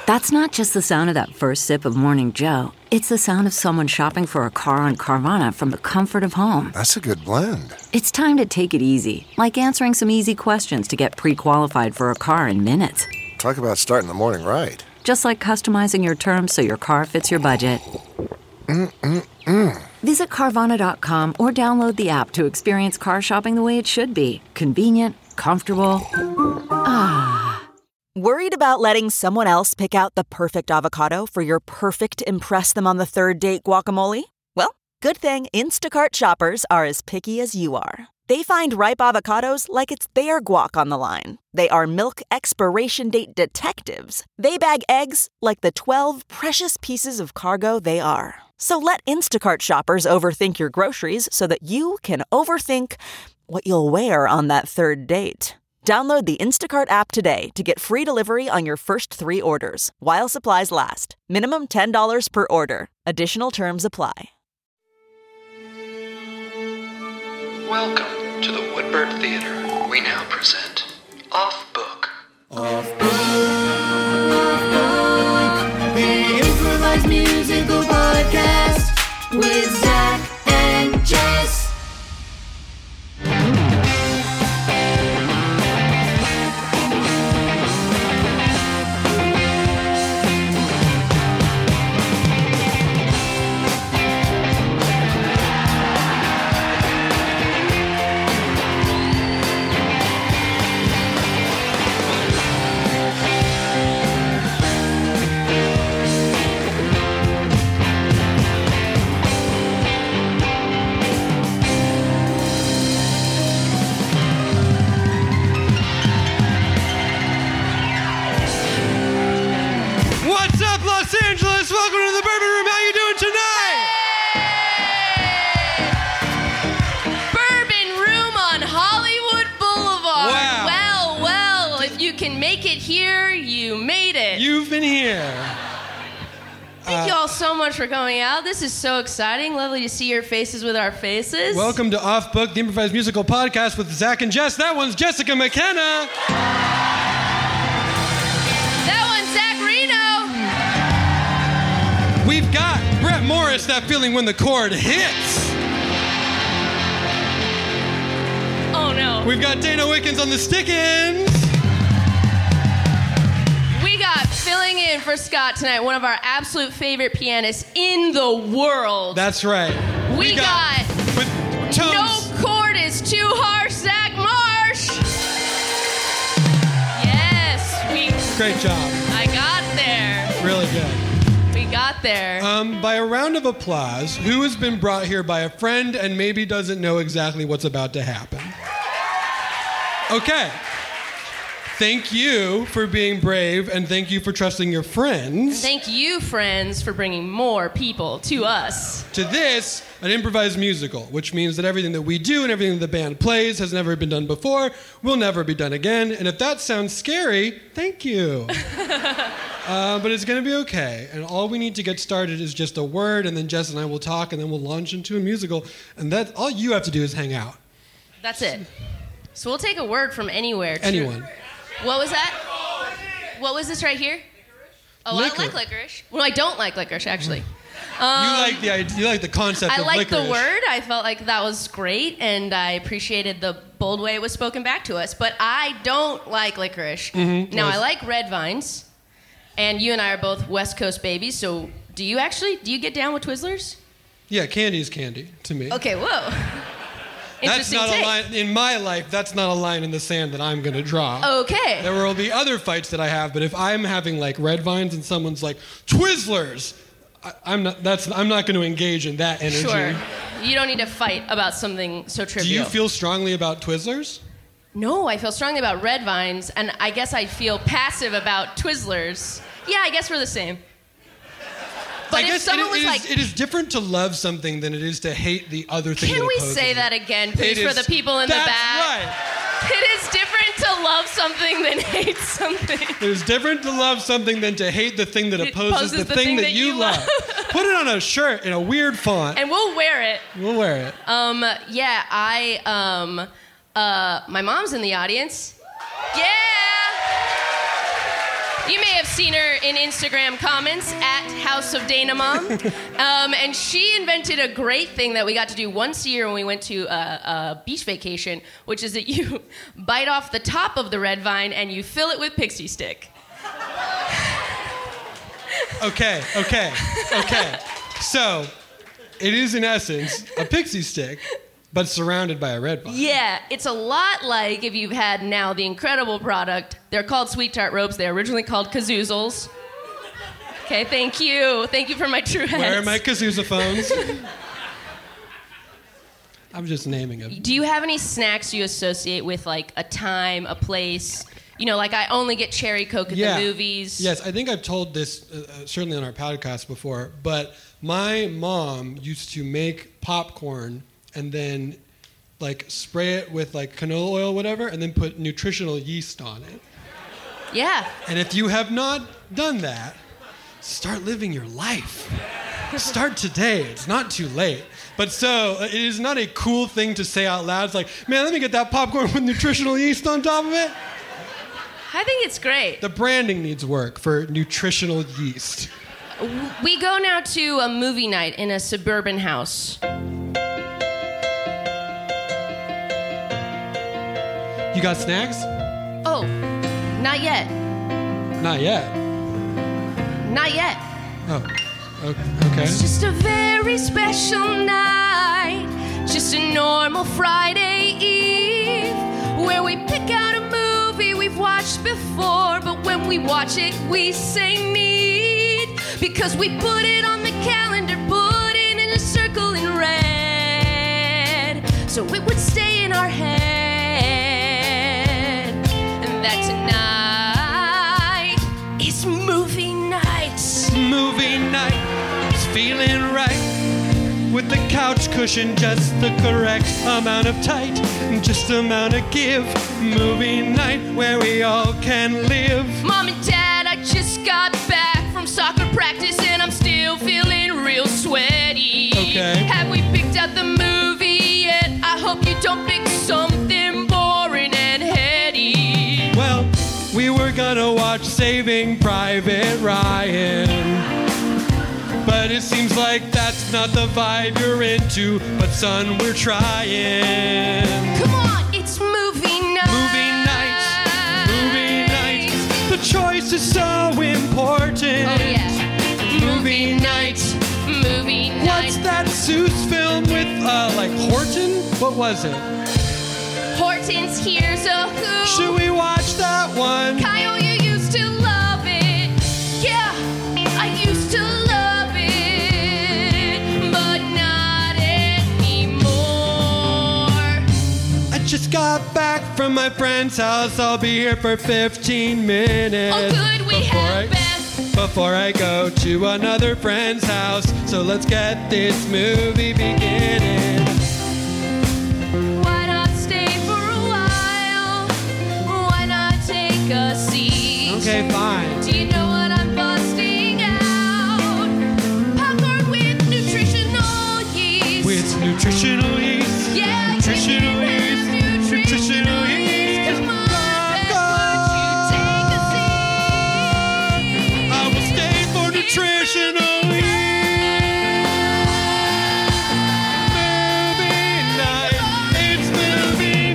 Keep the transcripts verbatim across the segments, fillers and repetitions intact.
That's not just the sound of that first sip of Morning Joe. It's the sound of someone shopping for a car on Carvana from the comfort of home. That's a good blend. It's time to take it easy, like answering some easy questions to get pre-qualified for a car in minutes. Talk about starting the morning right. Just like customizing your terms so your car fits your budget. Mm-mm-mm. Visit Carvana dot com or download the app to experience car shopping the way it should be. Convenient, comfortable. Ah. Worried about letting someone else pick out the perfect avocado for your perfect impress-them-on-the-third-date guacamole? Well, good thing Instacart shoppers are as picky as you are. They find ripe avocados like it's their guac on the line. They are milk expiration date detectives. They bag eggs like the twelve precious pieces of cargo they are. So let Instacart shoppers overthink your groceries so that you can overthink what you'll wear on that third date. Download the Instacart app today to get free delivery on your first three orders, while supplies last. Minimum ten dollars per order. Additional terms apply. Welcome to the Woodbird Theater. We now present Off Book. Off Book, Off Book, the improvised musical podcast with Zach and Jess. You've been here. Thank uh, you all so much for coming out. This is so exciting. Lovely to see your faces with our faces. Welcome to Off Book, the improvised musical podcast with Zach and Jess. That one's Jessica McKenna. That one's Zach Reno. We've got Brett Morris, that feeling when the chord hits. Oh, no. We've got Dana Wickens on the stick-ins. We got filling in for Scott tonight, one of our absolute favorite pianists in the world. That's right. We, we got, got with tones. No chord is too harsh, Zach Marsh. Yes, we. Great job. I got there. Really good. We got there. Um, by a round of applause, who has been brought here by a friend and maybe doesn't know exactly what's about to happen? Okay. Thank you for being brave, and thank you for trusting your friends. Thank you, friends, for bringing more people to us. To this, an improvised musical, which means that everything that we do and everything that the band plays has never been done before, will never be done again. And if that sounds scary, thank you. uh, but it's going to be okay. And all we need to get started is just a word, and then Jess and I will talk, and then we'll launch into a musical. And that all you have to do is hang out. That's it. So we'll take a word from anywhere. Anyone. True. What was that? What was this right here? Oh, Licor- I like licorice. Well, I don't like licorice, actually. Um, you like the idea, you like the concept I of liked licorice. the word. I felt like that was great, and I appreciated the bold way it was spoken back to us. But I don't like licorice. Mm-hmm. Now, yes. I like red vines, and you and I are both West Coast babies, so do you actually, do you get down with Twizzlers? Yeah, candy is candy to me. Okay, whoa. That's not take. a line in my life. That's not a line in the sand that I'm going to draw. Okay. There will be other fights that I have, but if I'm having like red vines and someone's like Twizzlers, I, I'm not. That's I'm not going to engage in that energy. Sure. You don't need to fight about something so trivial. Do you feel strongly about Twizzlers? No, I feel strongly about red vines, and I guess I feel passive about Twizzlers. Yeah, I guess we're the same. But I if guess someone it, was it like, is, it is different to love something than it is to hate the other thing. Can that we opposes say it. that again, please, It for is- the people in the that's back? Right. It is different to love something than hate something. It is different to love something than to hate the thing that It opposes, opposes the, the thing, thing that, that you you love. love. Put it on a shirt in a weird font. And we'll wear it. We'll wear it. Um, yeah, I, um, uh, my mom's in the audience. Yeah! You may have seen her in Instagram comments at House of Dana Mom. Um, and she invented a great thing that we got to do once a year when we went to a, a beach vacation, which is that you bite off the top of the red vine and you fill it with pixie stick. Okay, okay, okay. So, it is in essence a pixie stick, but surrounded by a red vine. Yeah, it's a lot like if you've had now the incredible product. They're called Sweet Tart Ropes. They're originally called Kazoozles. Okay, thank you. Thank you for my true hats. Where are my kazoozaphones? I'm just naming them. Do you have any snacks you associate with like a time, a place? You know, like I only get cherry Coke at Yeah. the movies. Yes, I think I've told this uh, uh, certainly on our podcast before, but my mom used to make popcorn and then like spray it with like canola oil, whatever, and then put nutritional yeast on it. Yeah. And if you have not done that, start living your life. Start today. It's not too late. But so, it is not a cool thing to say out loud. It's like, man, let me get that popcorn with nutritional yeast on top of it. I think it's great. The branding needs work for nutritional yeast. We go now to a movie night in a suburban house. You got snacks? Oh, not yet. Not yet. Not yet. Oh, o- okay. It's just a very special night. Just a normal Friday Eve where we pick out a movie we've watched before, but when we watch it, we say need because we put it on the calendar, put it in a circle in red, so it would stay in our head. And that tonight is movie night. Movie night is feeling right. With the couch cushion just the correct amount of tight, just amount of give. Movie night where we all can live. Mom and Dad, I just got back from soccer practice and I'm still feeling real sweaty. Okay. Have we picked out the movie yet? I hope you don't pick something boring and heady. Well, we were gonna watch Saving Private Ryan, but it seems like that's not the vibe you're into. But son, we're trying. Come on, it's movie night. Movie night, movie night. The choice is so important. Oh yeah. Movie night. Movie night. What's that Seuss film with, uh, like Horton? What was it? Horton's Here's a Who. Should we watch that one? Kyle, you used to love it. Yeah, I used to love it, but not anymore. I just got back from my friend's house. I'll be here for fifteen minutes. Oh, good, we before have I, Beth. Before I go to another friend's house. So let's get this movie beginning. Why not stay for a while? Why not take a seat? Okay, fine. Do you know what I'm busting out? Popcorn with nutritional yeast. With nutritional yeast. Yeah, Nutritional it has yeast. nutritional Nutritional yeast. Come on, Beth, won't you take a seat? I will stay for nutritional yeast. Movie night. It's movie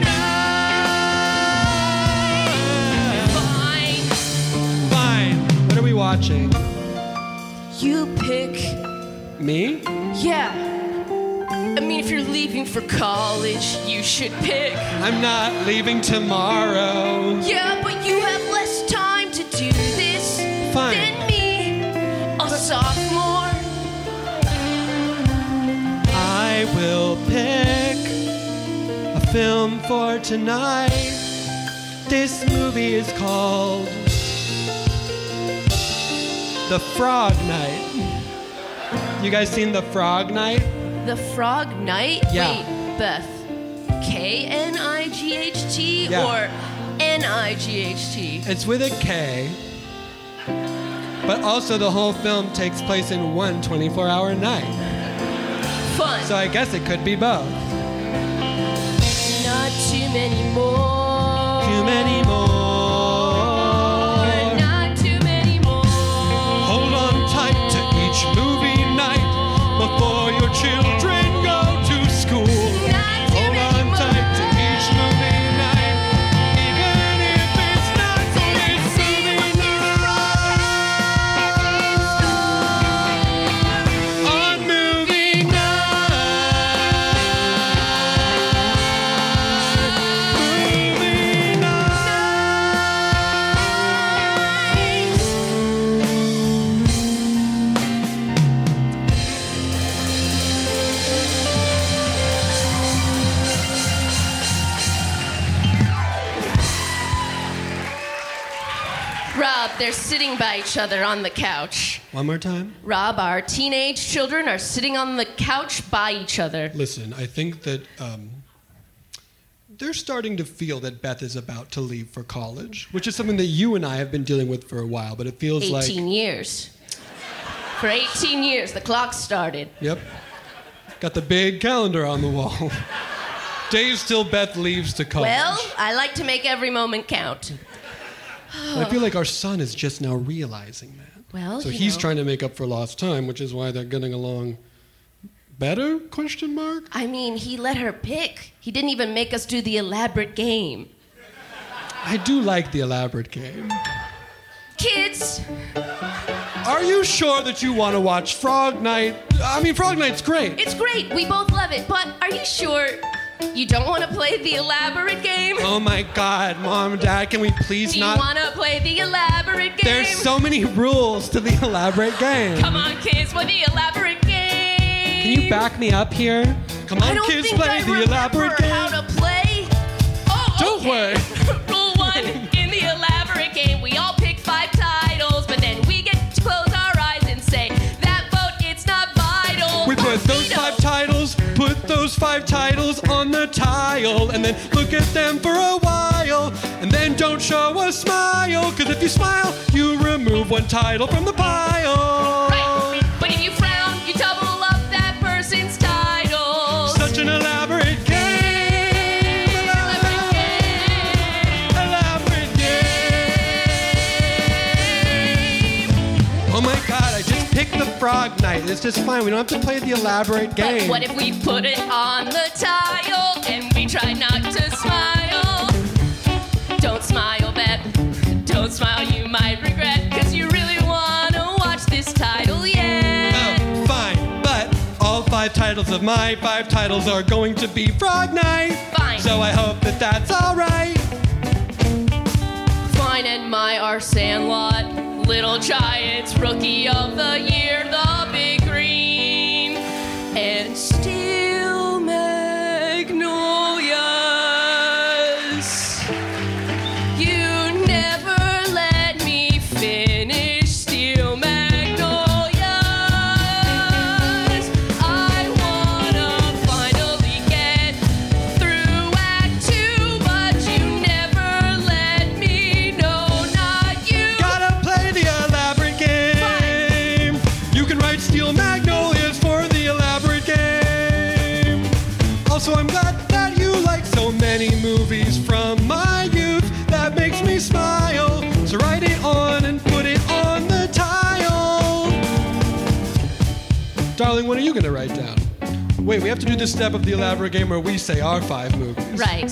night. Fine. Fine. What are we watching? You pick. Me? Yeah. I mean, if you're leaving for college, you should pick. I'm not leaving tomorrow. Yeah, but you have less time to do this Fine. than me, a sophomore. I will pick a film for tonight. This movie is called The Frog Night. You guys seen The Frog Night? The Frog Night? Yeah. Wait, Beth. K N I G H T Yeah. or N I G H T? It's with a K. But also the whole film takes place in one twenty-four hour night. Fun. So I guess it could be both. Not too many more. Too many more. Not too many Rob, they're sitting by each other on the couch. One more time. Rob, our teenage children are sitting on the couch by each other. Listen, I think that um, they're starting to feel that Beth is about to leave for college, which is something that you and I have been dealing with for a while, but it feels like... eighteen years. For eighteen years, the clock started. Yep. Got the big calendar on the wall. Days till Beth leaves to college. Well, I like to make every moment count. I feel like our son is just now realizing that. Well, so you he's know. trying to make up for lost time, which is why they're getting along better, question mark? I mean, he let her pick. He didn't even make us do the elaborate game. I do like the elaborate game. Kids, Are you sure that you want to watch Frog Night? I mean, Frog Night's great. it's great. We both love it. But are you sure you don't want to play the elaborate game? Oh my God, Mom and Dad, can we please Do you not? want to play the elaborate game? There's so many rules to the elaborate game. Come on, kids, for the elaborate game. Can you back me up here? Come on, I don't kids, think play I the remember elaborate game. how to play. Oh, Don't okay. worry. Rule one, in the elaborate game, we all pick five titles, but then we get to close our eyes and say, that vote, it's not vital. We put those Veto. five titles, put those five titles on the tile, and then look at them for a while, and then don't show a smile, cause if you smile, you remove one title from the pile. Right, but if you frown, you double up that person's titles. Such an elaborate game. Elaborate game. Elaborate game. Oh my God, I just picked the Frog Night. It's just fine. We don't have to play the elaborate game. But what if we put it on the tile and we try not to smile? Don't smile, Beth. Don't smile, you might regret, because you really want to watch this title, yeah. Oh, fine, but all five titles of my five titles are going to be Frog Night. Fine. So I hope that that's all right. Fine, and my our Sandlot, Little Giants, Rookie of the Year, the Big Green, and Steel Magnolias. You never let me finish Steel Magnolias. I wanna finally get through Act Two, but you never let me. No, not you. Gotta play the elaborate game. You can write Steel Magnolias for the elaborate game. Also, I'm glad that you like so many movies from my youth. That makes me smile. So write it on and put it on the tile. Darling, what are you gonna write down? Wait, we have to do this step of the elaborate game where we say our five movies. Right.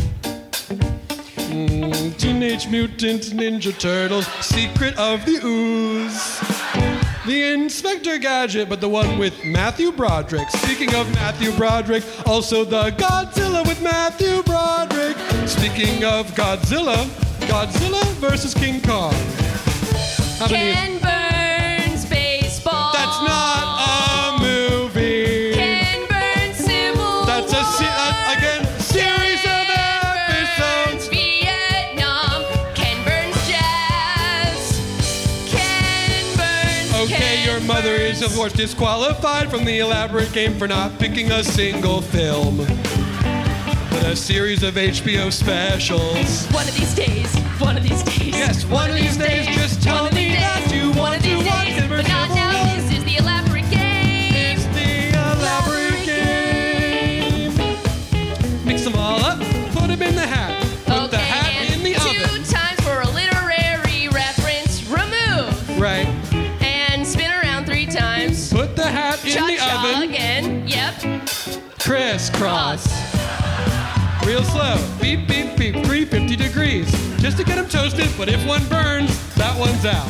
Mm, Teenage Mutant Ninja Turtles, Secret of the Ooze. The Inspector Gadget, but the one with Matthew Broderick. Speaking of Matthew Broderick, also the Godzilla with Matthew Broderick. Speaking of Godzilla, Godzilla versus King Kong. How many- Ken Burns baseball. That's not a movie. Ken Burns Civil That's a se- War. uh, again series of episodes. Burns Vietnam. Ken Burns jazz. Ken Burns. Okay, Ken your mother is of course disqualified from the elaborate game for not picking a single film, but a series of H B O specials. One of these days. One of these days. Yes, one of these days, just tell one of these me that days, you one want of these to watch days, Ken but Burns not Civil now. War. This is the elaborate game. It's the elaborate game. Mix them all up, put them in the hat. Put the Okay, hat and in the two oven. times for a literary reference. Remove. Right. And spin around three times. Put the hat in the Cha-cha oven. again. Yep. Crisscross. Real slow. Beep, beep, beep. three hundred fifty degrees. Just to get them toasted, but if one burns, that one's out.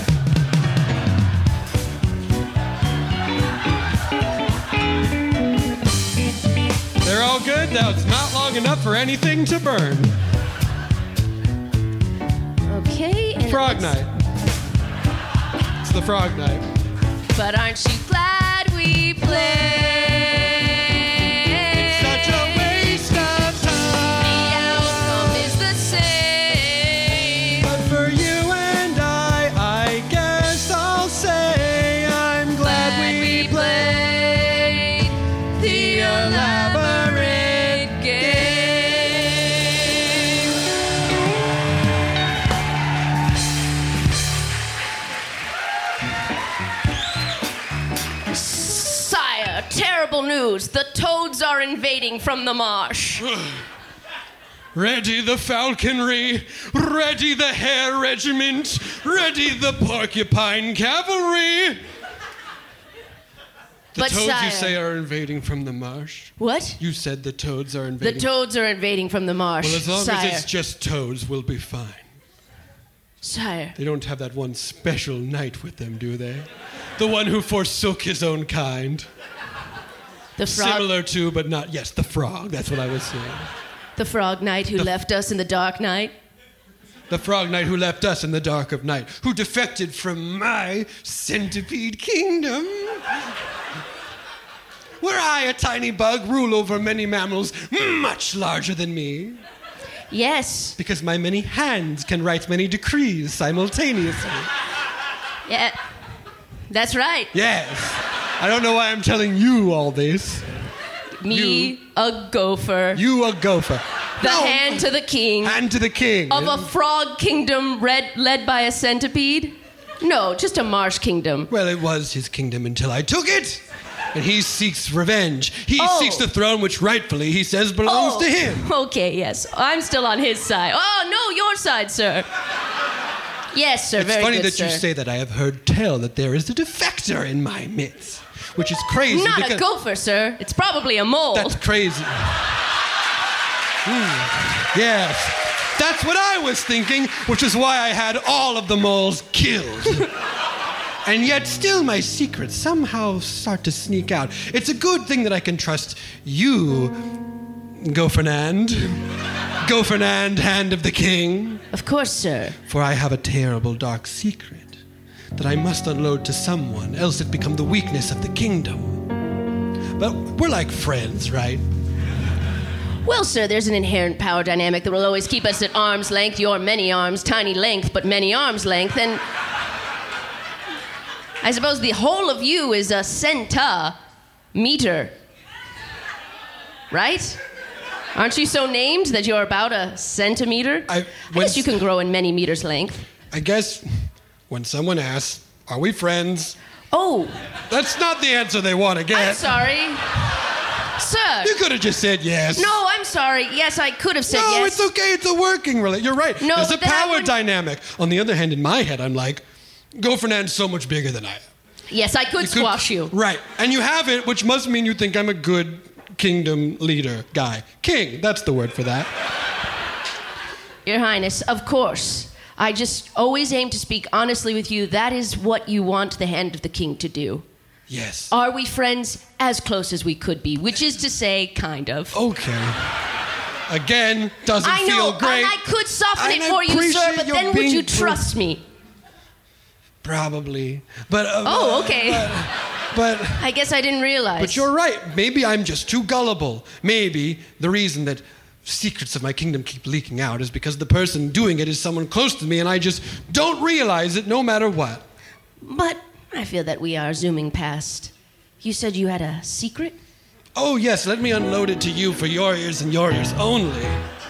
They're all good. Now it's not long enough for anything to burn. Okay. and it Frog looks- Night. It's the Frog Night. But aren't you glad we played? Such a waste of The time. outcome is the same. But for you and I, news. The toads are invading from the marsh. Ready the falconry, ready the hare regiment, ready the porcupine cavalry. The But toads, sire- you say, are invading from the marsh? What? You said the toads are The invading. toads are invading from the marsh. Well, as long Sire. as it's just toads, we'll be fine. Sire. They don't have that one special knight with them, do they? The one who forsook his own kind. The frog, Similar to, but not, yes, the frog. That's what I was saying. the frog knight who left us in the dark night. The frog knight who left us in the dark of night, who defected from my centipede kingdom. Where I, a tiny bug, rule over many mammals much larger than me. Yes. Because my many hands can write many decrees simultaneously. Yeah. That's right. Yes. I don't know why I'm telling you all this. Me, You- a gopher. You a gopher. the No. hand to the king. Hand to the king. Of a frog kingdom red, led by a centipede? No, just a marsh kingdom. Well, it was his kingdom until I took it. And he seeks revenge. He Oh. seeks the throne which rightfully he says belongs Oh, to him. Okay, yes. I'm still on his side. Oh, no, your side, sir. Yes, sir. It's Very funny good, that sir. you say that. I have heard tell that there is a defector in my midst, which is crazy. Not because a gopher, sir. It's probably a mole. That's crazy. Hmm. Yes. That's what I was thinking, which is why I had all of the moles killed. And yet still my secrets somehow start to sneak out. It's a good thing that I can trust you, Go Fernand. Go Fernand, hand of the king. Of course, sir. For I have a terrible dark secret that I must unload to someone, else it become the weakness of the kingdom. But we're like friends, right? Well, sir, there's an inherent power dynamic that will always keep us at arm's length. Your many arms, tiny length, but many arms length. And I suppose the whole of you is a centimeter. Right? Aren't you so named that you're about a centimeter? I- I when- guess you can grow in many meters length. I guess when someone asks, are we friends? Oh, That's not the answer they want to get. I'm sorry. Sir. You could have just said yes. No, I'm sorry. Yes, I could have said No, yes. it's okay. It's a working relationship. You're right. No, There's a but then I power wouldn't- dynamic. On the other hand, in my head, I'm like, Go Fernand's so much bigger than I am. Yes, I could You could- squash you. Right. And you have it, which must mean you think I'm a good kingdom leader guy. King, that's the word for that. Your Highness, of course. I just always aim to speak honestly with you. That is what you want the hand of the king to do. Yes. Are we friends? As close as we could be, which is to say, kind of. Okay. Again, doesn't I know, feel great. and I could soften And it I for you, sir, appreciate but your then would being you true. trust me? Probably. But uh, Oh, okay. but I guess I didn't realize. but you're right. Maybe I'm just too gullible. Maybe the reason that secrets of my kingdom keep leaking out is because the person doing it is someone close to me and I just don't realize it no matter what. But I feel that we are zooming past. You said you had a secret? Oh, yes, let me unload it to you for your ears and your ears only.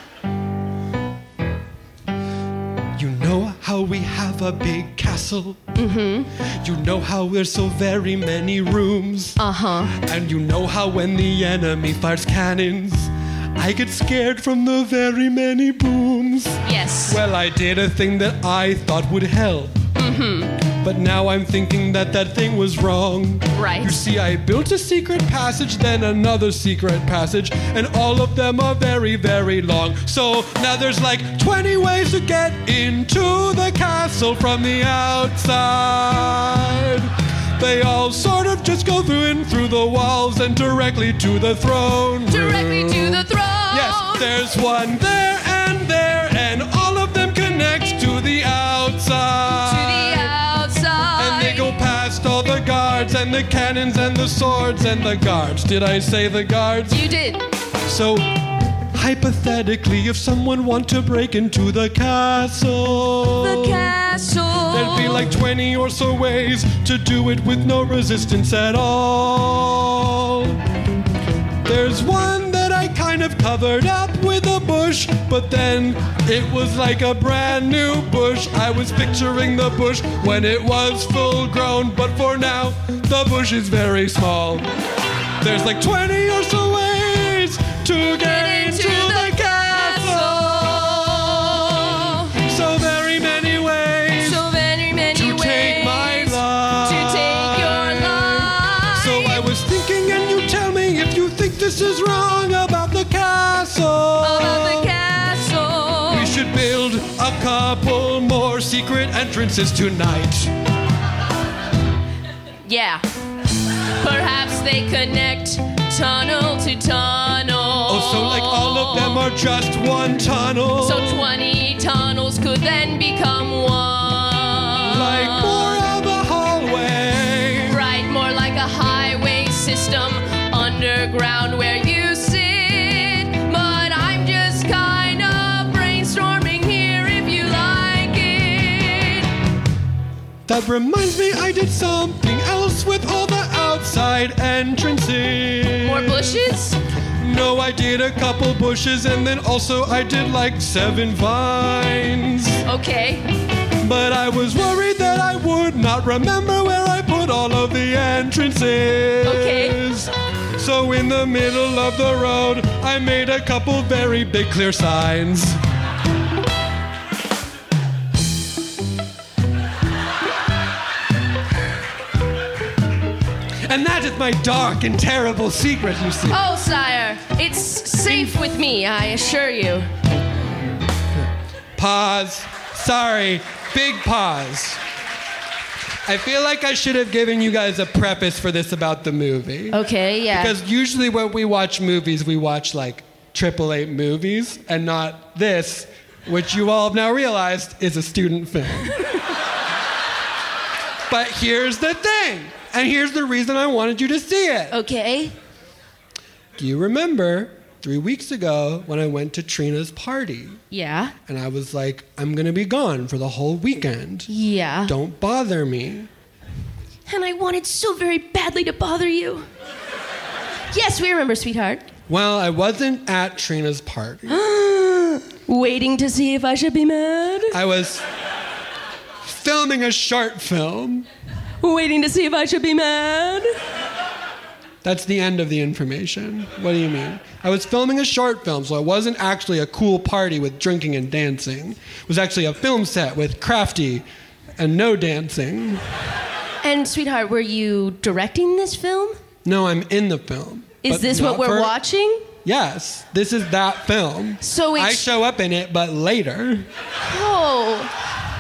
You know how we have a big castle? Mm-hmm. You know how we're so very many rooms? Uh-huh. And you know how when the enemy fires cannons, I get scared from the very many booms? Yes. Well, I did a thing that I thought would help. Mm-hmm. But now I'm thinking that that thing was wrong. Right. You see, I built a secret passage, then another secret passage, and all of them are very, very long. So now there's like twenty ways to get into the castle from the outside. They all sort of just go through and through the walls and directly to the throne. Directly to the throne. Yes, there's one there and there, and all of them connect to the outside. To the outside. And they go past all the guards and the cannons and the swords and the guards. Did I say the guards? You did. So, hypothetically, if someone want to break into the castle, The castle. there'd be like twenty or so ways to do it with no resistance at all. There's one that I kind of covered up with a bush, but then it was like a brand new bush. I was picturing the bush when it was full grown, but for now, the bush is very small. There's like twenty or so ways to get into the castle. So very many ways So very many to ways take my life. to take your life. So I was thinking, and you tell me if you think this is wrong about the castle. About the castle. We should build a couple more secret entrances tonight. Yeah. Perhaps they connect tunnel to tunnel. Oh, so like all of them are just one tunnel. So twenty tunnels could then become one. Like more of a hallway. Right, more like a highway system underground where you sit. But I'm just kind of brainstorming here if you like it. That reminds me, I did something else with all the outside entrances. More bushes? No, I did a couple bushes, and then also I did like seven vines. Okay. But I was worried that I would not remember where I put all of the entrances. Okay. So in the middle of the road, I made a couple very big clear signs. And that is my dark and terrible secret, you see. Oh, sire, it's safe with me, I assure you. Pause. Sorry. Big pause. I feel like I should have given you guys a preface for this about the movie. Okay, yeah. Because usually when we watch movies, we watch like triple A movies and not this, which you all have now realized is a student film. But here's the thing, and here's the reason I wanted you to see it. Okay. Do you remember three weeks ago when I went to Trina's party? Yeah. And I was like, I'm gonna be gone for the whole weekend. Yeah. Don't bother me. And I wanted so very badly to bother you. Yes, we remember, sweetheart. Well, I wasn't at Trina's party. Waiting to see if I should be mad? I was filming a short film. Waiting to see if I should be mad? That's the end of the information. What do you mean? I was filming a short film, so it wasn't actually a cool party with drinking and dancing. It was actually a film set with crafty and no dancing. And, sweetheart, were you directing this film? No, I'm in the film. Is But this not what we're for- watching? Yes, this is that film. So it's... I show up in it, but later. Oh.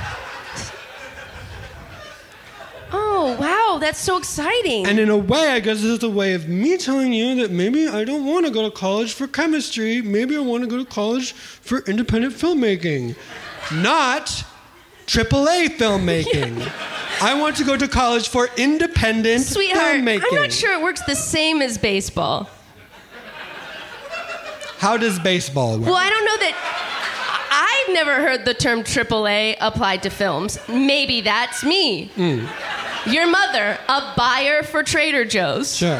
Oh, wow, that's so exciting. And in a way, I guess this is a way of me telling you that maybe I don't want to go to college for chemistry. Maybe I want to go to college for independent filmmaking. Not triple A filmmaking. I want to go to college for independent Sweetheart, filmmaking. I'm not sure it works the same as baseball. How does baseball work? Well, I don't know that... I've never heard the term triple A applied to films. Maybe that's me. Mm. Your mother, a buyer for Trader Joe's. Sure.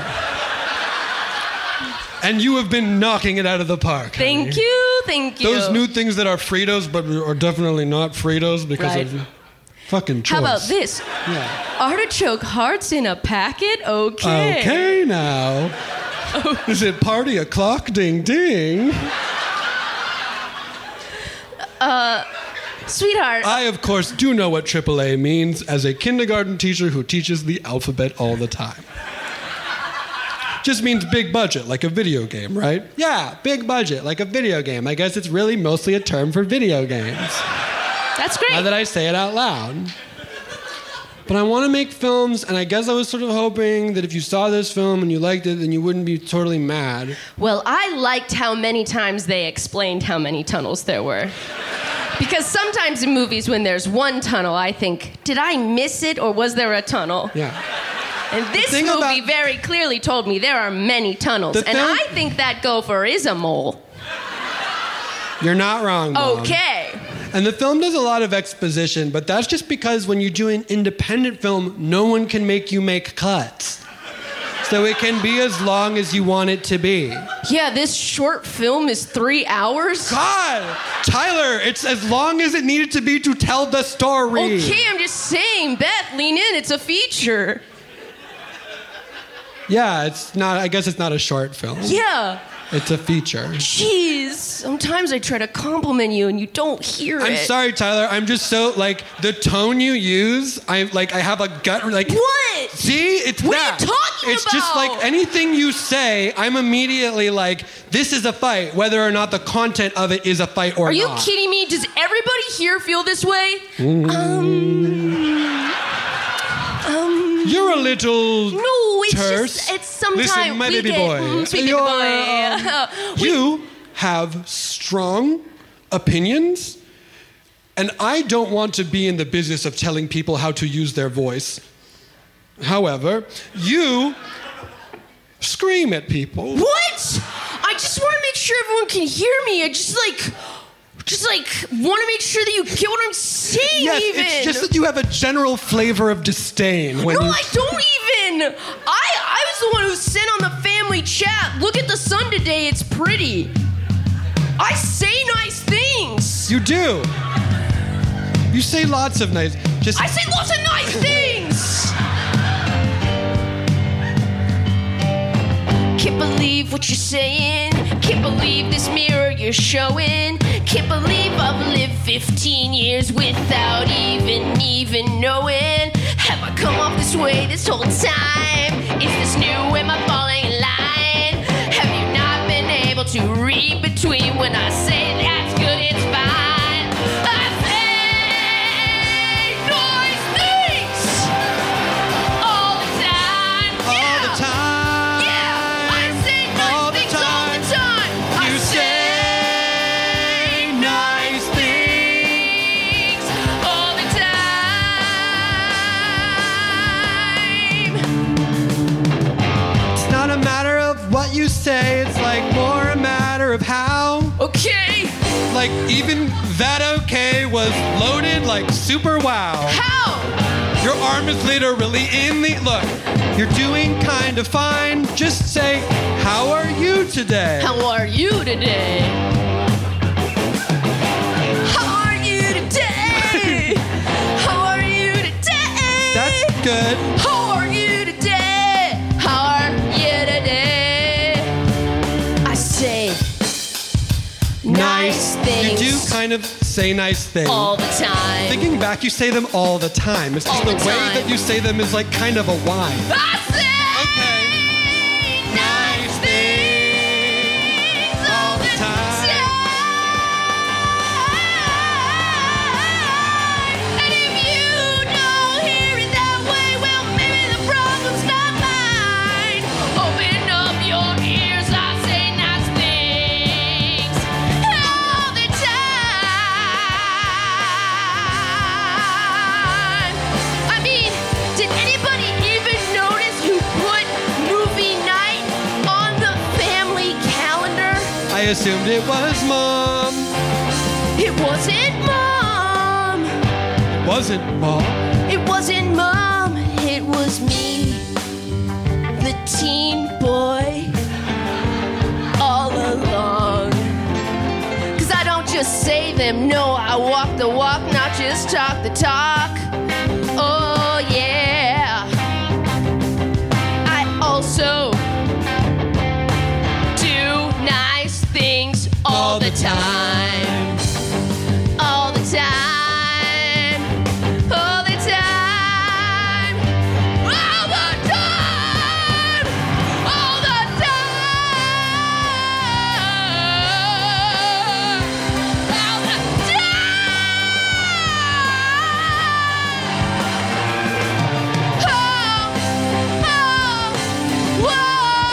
And you have been knocking it out of the park. Thank honey. you, thank you. Those new things that are Fritos, but are definitely not Fritos because Right. of fucking choice. How about this? Yeah. Artichoke hearts in a packet? Okay. Okay, now. Is it party o'clock? Ding, ding. Uh, sweetheart. I, of course, do know what triple A means as a kindergarten teacher who teaches the alphabet all the time. Just means big budget, like a video game, right? Yeah, big budget, like a video game. I guess it's really mostly a term for video games. That's great. Now that I say it out loud. But I want to make films, and I guess I was sort of hoping that if you saw this film and you liked it, then you wouldn't be totally mad. Well, I liked how many times they explained how many tunnels there were. Because sometimes in movies, when there's one tunnel, I think, did I miss it or was there a tunnel? Yeah. And this thing movie about- very clearly told me there are many tunnels. The And film- I think that gopher is a mole. You're not wrong, Mom. Okay. And the film does a lot of exposition, but that's just because when you do an independent film, no one can make you make cuts. So it can be as long as you want it to be. Yeah, this short film is three hours? God! Tyler, it's as long as it needed to be to tell the story. Okay, I'm just saying, Beth, lean in, it's a feature. Yeah, it's not, I guess it's not a short film. Yeah. It's a feature. Jeez. Sometimes I try to compliment you and you don't hear I'm it. sorry, Tyler. I'm just so, like, the tone you use, I like, I have a gut, like... What? See? It's What that. are you talking It's about? just like anything you say, I'm immediately like, this is a fight, whether or not the content of it is a fight or Are you not. kidding me? Does everybody here feel this way? Mm. Um... Um... You're a little No, it's terse. just, it's sometimes Listen, my we baby get, boy. Mm, sweet baby You're, boy. um, We- you have strong opinions, and I don't want to be in the business of telling people how to use their voice. However, you scream at people. What? I just want to make sure everyone can hear me. I just like, just like want to make sure that you get what I'm saying. Yes, even. it's just that you have a general flavor of disdain. When No, you... I don't even. I I was the one who sent on the family chat. Look at the sun today. It's pretty. I say nice things. You do. You say lots of nice. Just. I say lots of nice things. Can't believe what you're saying. Can't believe this mirror you're showing. Can't believe I've lived fifteen years without even, even knowing. Have I come off this way this whole time? Is this new? Am I falling in line? Have you not been able to read between when I say that's good, it's fine? I say nice things all the time. All Yeah. the time. Yeah, I say nice All the things all time. the time. I You say nice things all the time. It's not a matter of what you say, it's like more a matter of how. Okay, Like, even that okay was loaded like super wow. how? Your arm is literally in the. Look, you're doing kind of fine. Just say, how are you today? How are you today? How are you today? How are you today? That's good. How are you today? How are you today? I say nice things You do kind of say nice things. all the time. Thinking back, you say them all the time. It's just All the, the way time. that you say them is like kind of a whine. I say Okay. nice things all the time. And if you don't hear it that way, well, maybe the problem's not mine. Open up your ears, I say nice things all the time. I mean, did anybody even notice who put movie night on the family calendar? I assumed it was mom. It wasn't mom. It wasn't mom. It wasn't mom. It was me, the teen boy, all along. Cause I don't just say them, no, I walk the walk, not just talk the talk. Oh yeah. I also do nice things all the time. All the time. All the time. All the time. All the time. All the time. Oh, oh, whoa.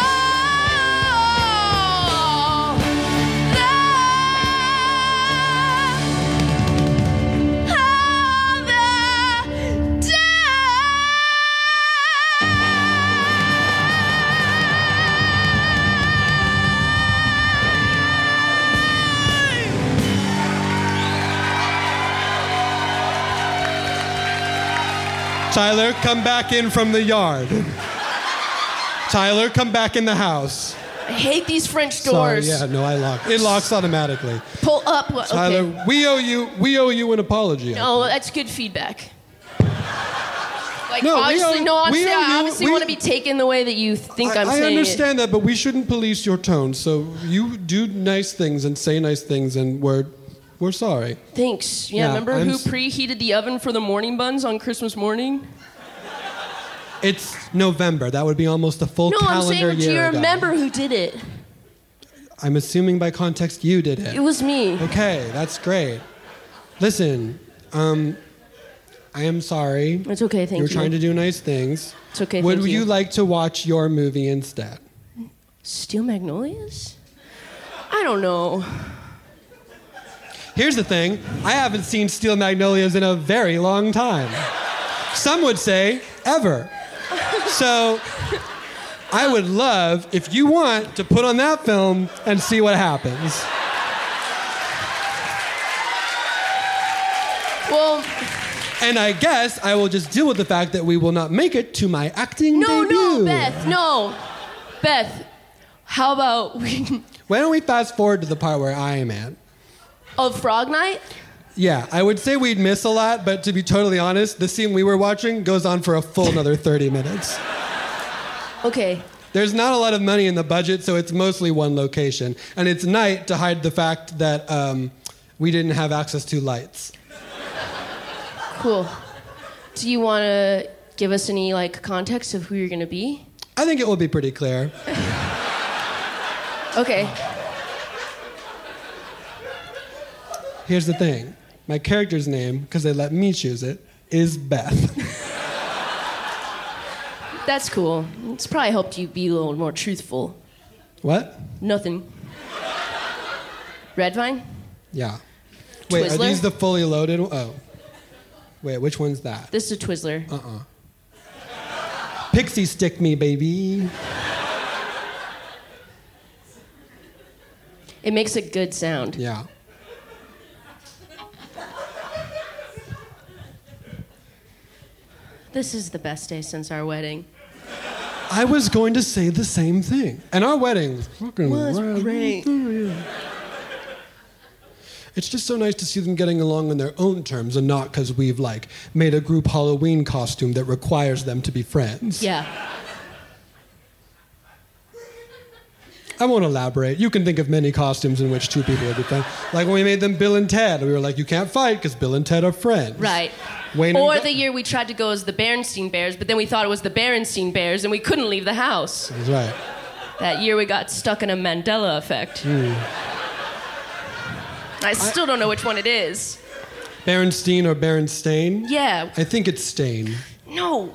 Tyler, come back in from the yard. Tyler, come back in the house. I hate these French Sorry, doors. yeah, no, I lock. It locks automatically. Pull up. Okay. Tyler, we owe you. We owe you an apology. Oh, that's good feedback. Like, No, we obviously, are- no, honestly, we are I you- obviously we- want to be taken the way that you think I, I'm I saying understand that, but we shouldn't police your tone. So you do nice things and say nice things, and we're we're sorry. it. Thanks. Yeah, Yeah, remember I'm who s- preheated the oven for the morning buns on Christmas morning? It's November. That would be almost a full No, I'm calendar saying, do year you ago. remember who did it? I'm assuming by context you did it. It was me. Okay, that's great. Listen, um, I am sorry. It's okay, thank You're you. trying to do nice things. It's okay, Would thank you. you like to watch your movie instead? Steel Magnolias? I don't know. Here's the thing. I haven't seen Steel Magnolias in a very long time. Some would say ever. So I would love, if you want, to put on that film and see what happens. Well, And I guess I will just deal with the fact that we will not make it to my acting no, debut. no, Beth, no. Beth, how about we... Why don't we fast forward to the part where I am at? Of Frog Night? Yeah, I would say we'd miss a lot, but to be totally honest, the scene we were watching goes on for a full another thirty minutes. Okay. There's not a lot of money in the budget, so it's mostly one location. And it's night to hide the fact that um, we didn't have access to lights. Cool. Do you want to give us any, like, context of who you're going to be? I think it will be pretty clear. Okay. Here's the thing. My character's name, because they let me choose it, is Beth. That's cool. It's probably helped you be a little more truthful. What? Nothing. Red Vine? Yeah. Wait, Twizzler? are these the fully loaded? Oh. Wait, which one's that? This is a Twizzler. Uh-uh. Pixie stick me, baby. It makes a good sound. Yeah. This is the best day since our wedding. I was going to say the same thing. And our wedding was fucking Was rad. great. It's just so nice to see them getting along on their own terms and not because we've like made a group Halloween costume that requires them to be friends. Yeah. I won't elaborate. You can think of many costumes in which two people would be friends. Like when we made them Bill and Ted, we were like, you can't fight because Bill and Ted are friends. Right. Wayne or and the year we tried to go as the Berenstein Bears, but then we thought it was the Berenstein Bears and we couldn't leave the house. That's right. That year we got stuck in a Mandela effect. Mm. I still don't know which one it is. Berenstein or Berenstain? Yeah. I think it's Stain. No.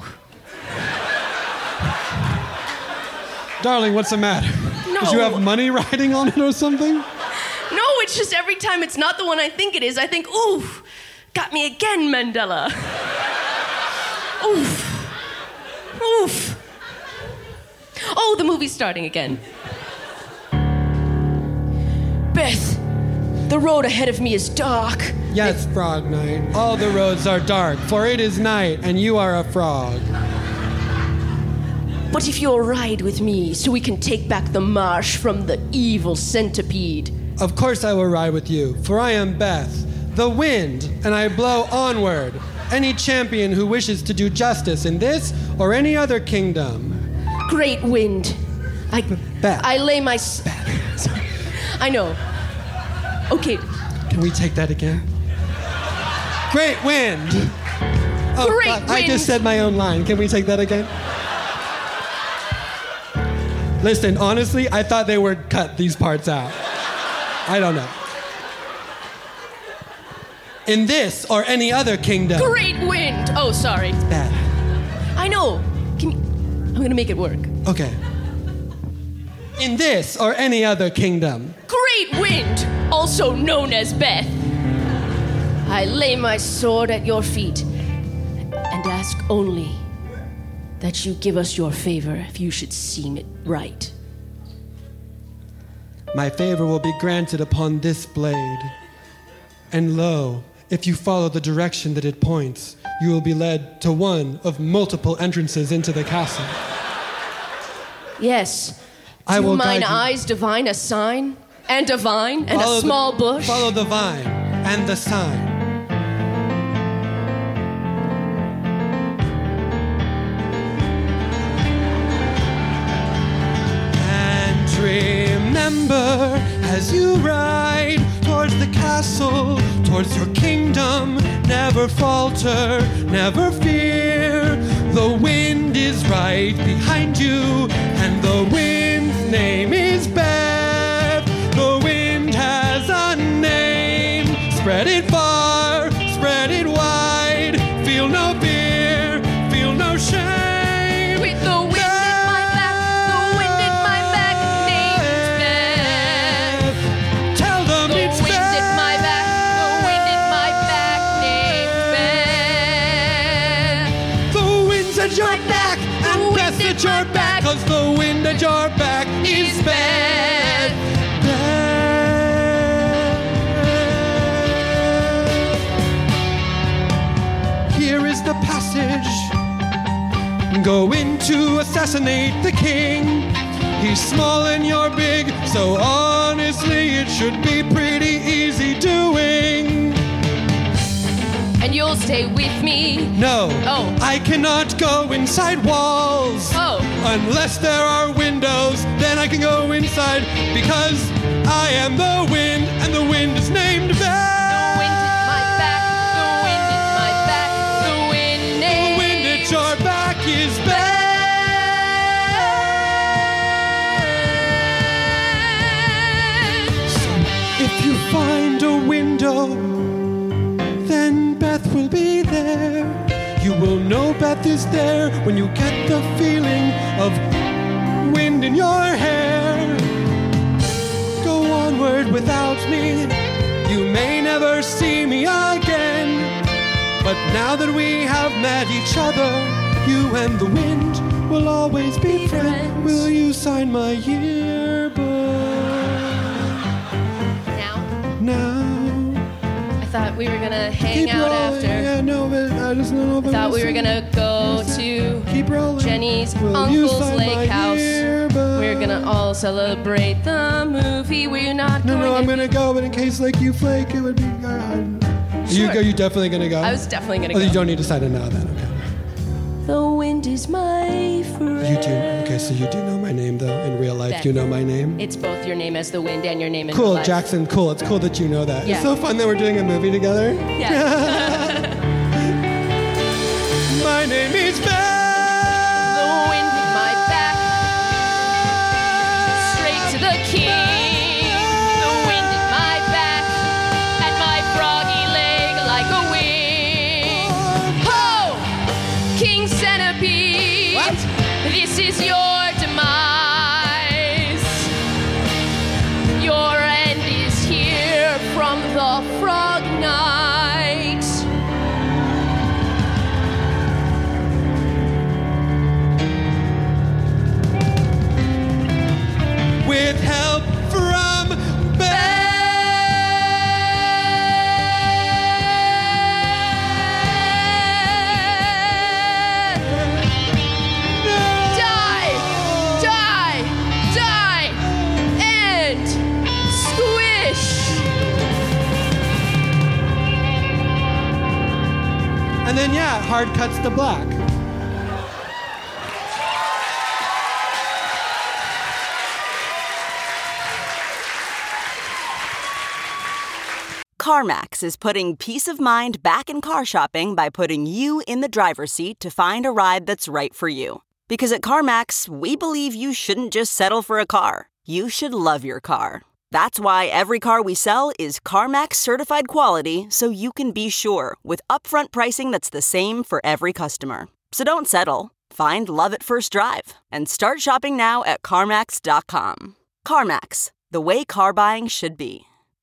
Darling, what's the matter? No. Did you have money riding on it or something? No, it's just every time it's not the one I think it is, I think, ooh, got me again, Mandela. Oof. Oof. Oh, the movie's starting again. Beth, the road ahead of me is dark. Yes, Frog Night. All the roads are dark, for it is night, and you are a frog. But if you'll ride with me so we can take back the marsh from the evil centipede. Of course I will ride with you, for I am Beth, the wind, and I blow onward. Any champion who wishes to do justice in this or any other kingdom. Great wind. I, Beth. I lay my... S- Sorry. I know. Okay. Can we take that again? Great wind. Oh, Great fuck, I wind. just said my own line. Can we take that again? Listen, honestly, I thought they would cut these parts out. I don't know. In this or any other kingdom. Great wind. Oh, sorry. Beth. I know. Can you... I'm gonna make it work. Okay. In this or any other kingdom. Great wind, also known as Beth. I lay my sword at your feet and ask only that you give us your favor if you should seem it right. My favor will be granted upon this blade. And lo, if you follow the direction that it points, you will be led to one of multiple entrances into the castle. Yes. I Do will mine guide you. eyes divine a sign and a vine and Follow a the- small bush? Follow the vine and the sign. remember as you ride towards the castle, towards your kingdom. Never falter, never fear. The wind is right behind you, and the wind's name is Bev. The wind has a name. Spread it far, spread it wide. Feel no fear, feel no shame. With the wind at my back, the wind at my back, name's Bev. Tell them The it's wind Bev. at my back, the wind at my back, name's Bev. The wind's at your back, and wind Beth's at at your my back, back. cause the wind at your back is Bev. Bev. Here is the passage. Go in to assassinate the king. He's small and you're big, so honestly it should be pretty easy doing. And you'll stay with me. No, Oh. I cannot go inside walls. Oh. Unless there are windows, then I can go inside because I am the wind and the wind is named Bev. The wind at my back, the wind at my back, the wind The named wind at your back is Bev. So if you find a window, then Beth will be there. You will know Beth is there when you get the feeling of wind in your hair. Go onward without me. You may never see me again. But now that we have met each other, you and the wind will always be Be friends. friends. Will you sign my yearbook Now, now? I thought we were gonna hang Keep out rolling. after. Yeah, no, but I just don't know if I thought we were gonna go to keep rolling. Jenny's Will you uncle's sign lake my house. yearbook? We're gonna all celebrate the movie. We're not No, going no, to. I'm gonna go, but in case like you flake, it would be. Uh, you, Sure. are you definitely gonna go? I was definitely gonna Oh, go. you don't need to sign it now, then. Okay. The wind is my friend. You do. Okay, so you do know my name, though. In real life, Beth. you know my name. It's both your name as the wind and your name in Cool, real life. Jackson. Cool. It's cool that you know that. Yeah. It's so fun that we're doing a movie together. Yeah. My name is Bev. The wind at my back, straight to the king. The wind at my back, at my froggy leg like a wing. Ho! King Centipede, What? this is your demise. Your end is here from the frog night. With help from Bev. Die! Die! Die! And squish! And then, yeah, hard cuts to black. CarMax is putting peace of mind back in car shopping by putting you in the driver's seat to find a ride that's right for you. Because at CarMax, we believe you shouldn't just settle for a car. You should love your car. That's why every car we sell is CarMax certified quality, so you can be sure with upfront pricing that's the same for every customer. So don't settle. Find love at first drive and start shopping now at CarMax dot com. CarMax, the way car buying should be.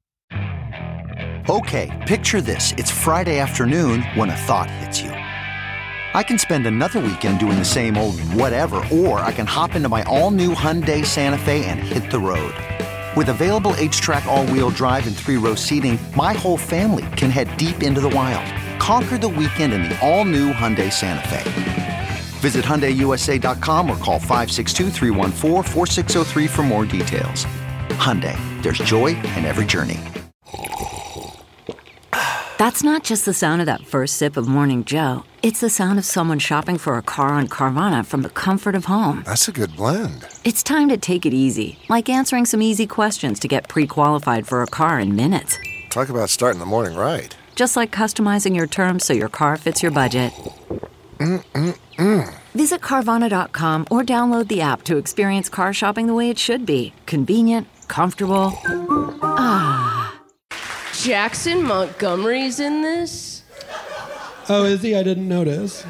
Okay, picture this. It's Friday afternoon when a thought hits you. I can spend another weekend doing the same old whatever, or I can hop into my all-new Hyundai Santa Fe and hit the road. With available H-Track all-wheel drive and three-row seating, my whole family can head deep into the wild. Conquer the weekend in the all-new Hyundai Santa Fe. Visit Hyundai U S A dot com or call five six two, three one four, four six zero three for more details. Hyundai, there's joy in every journey. That's not just the sound of that first sip of Morning Joe. It's the sound of someone shopping for a car on Carvana from the comfort of home. That's a good blend. It's time to take it easy, like answering some easy questions to get pre-qualified for a car in minutes. Talk about starting the morning right. Just like customizing your terms so your car fits your budget. Mm-mm-mm. Visit Carvana dot com or download the app to experience car shopping the way it should be. Convenient, comfortable. Ah. Jackson Montgomery's in this? Oh, is he? I didn't notice.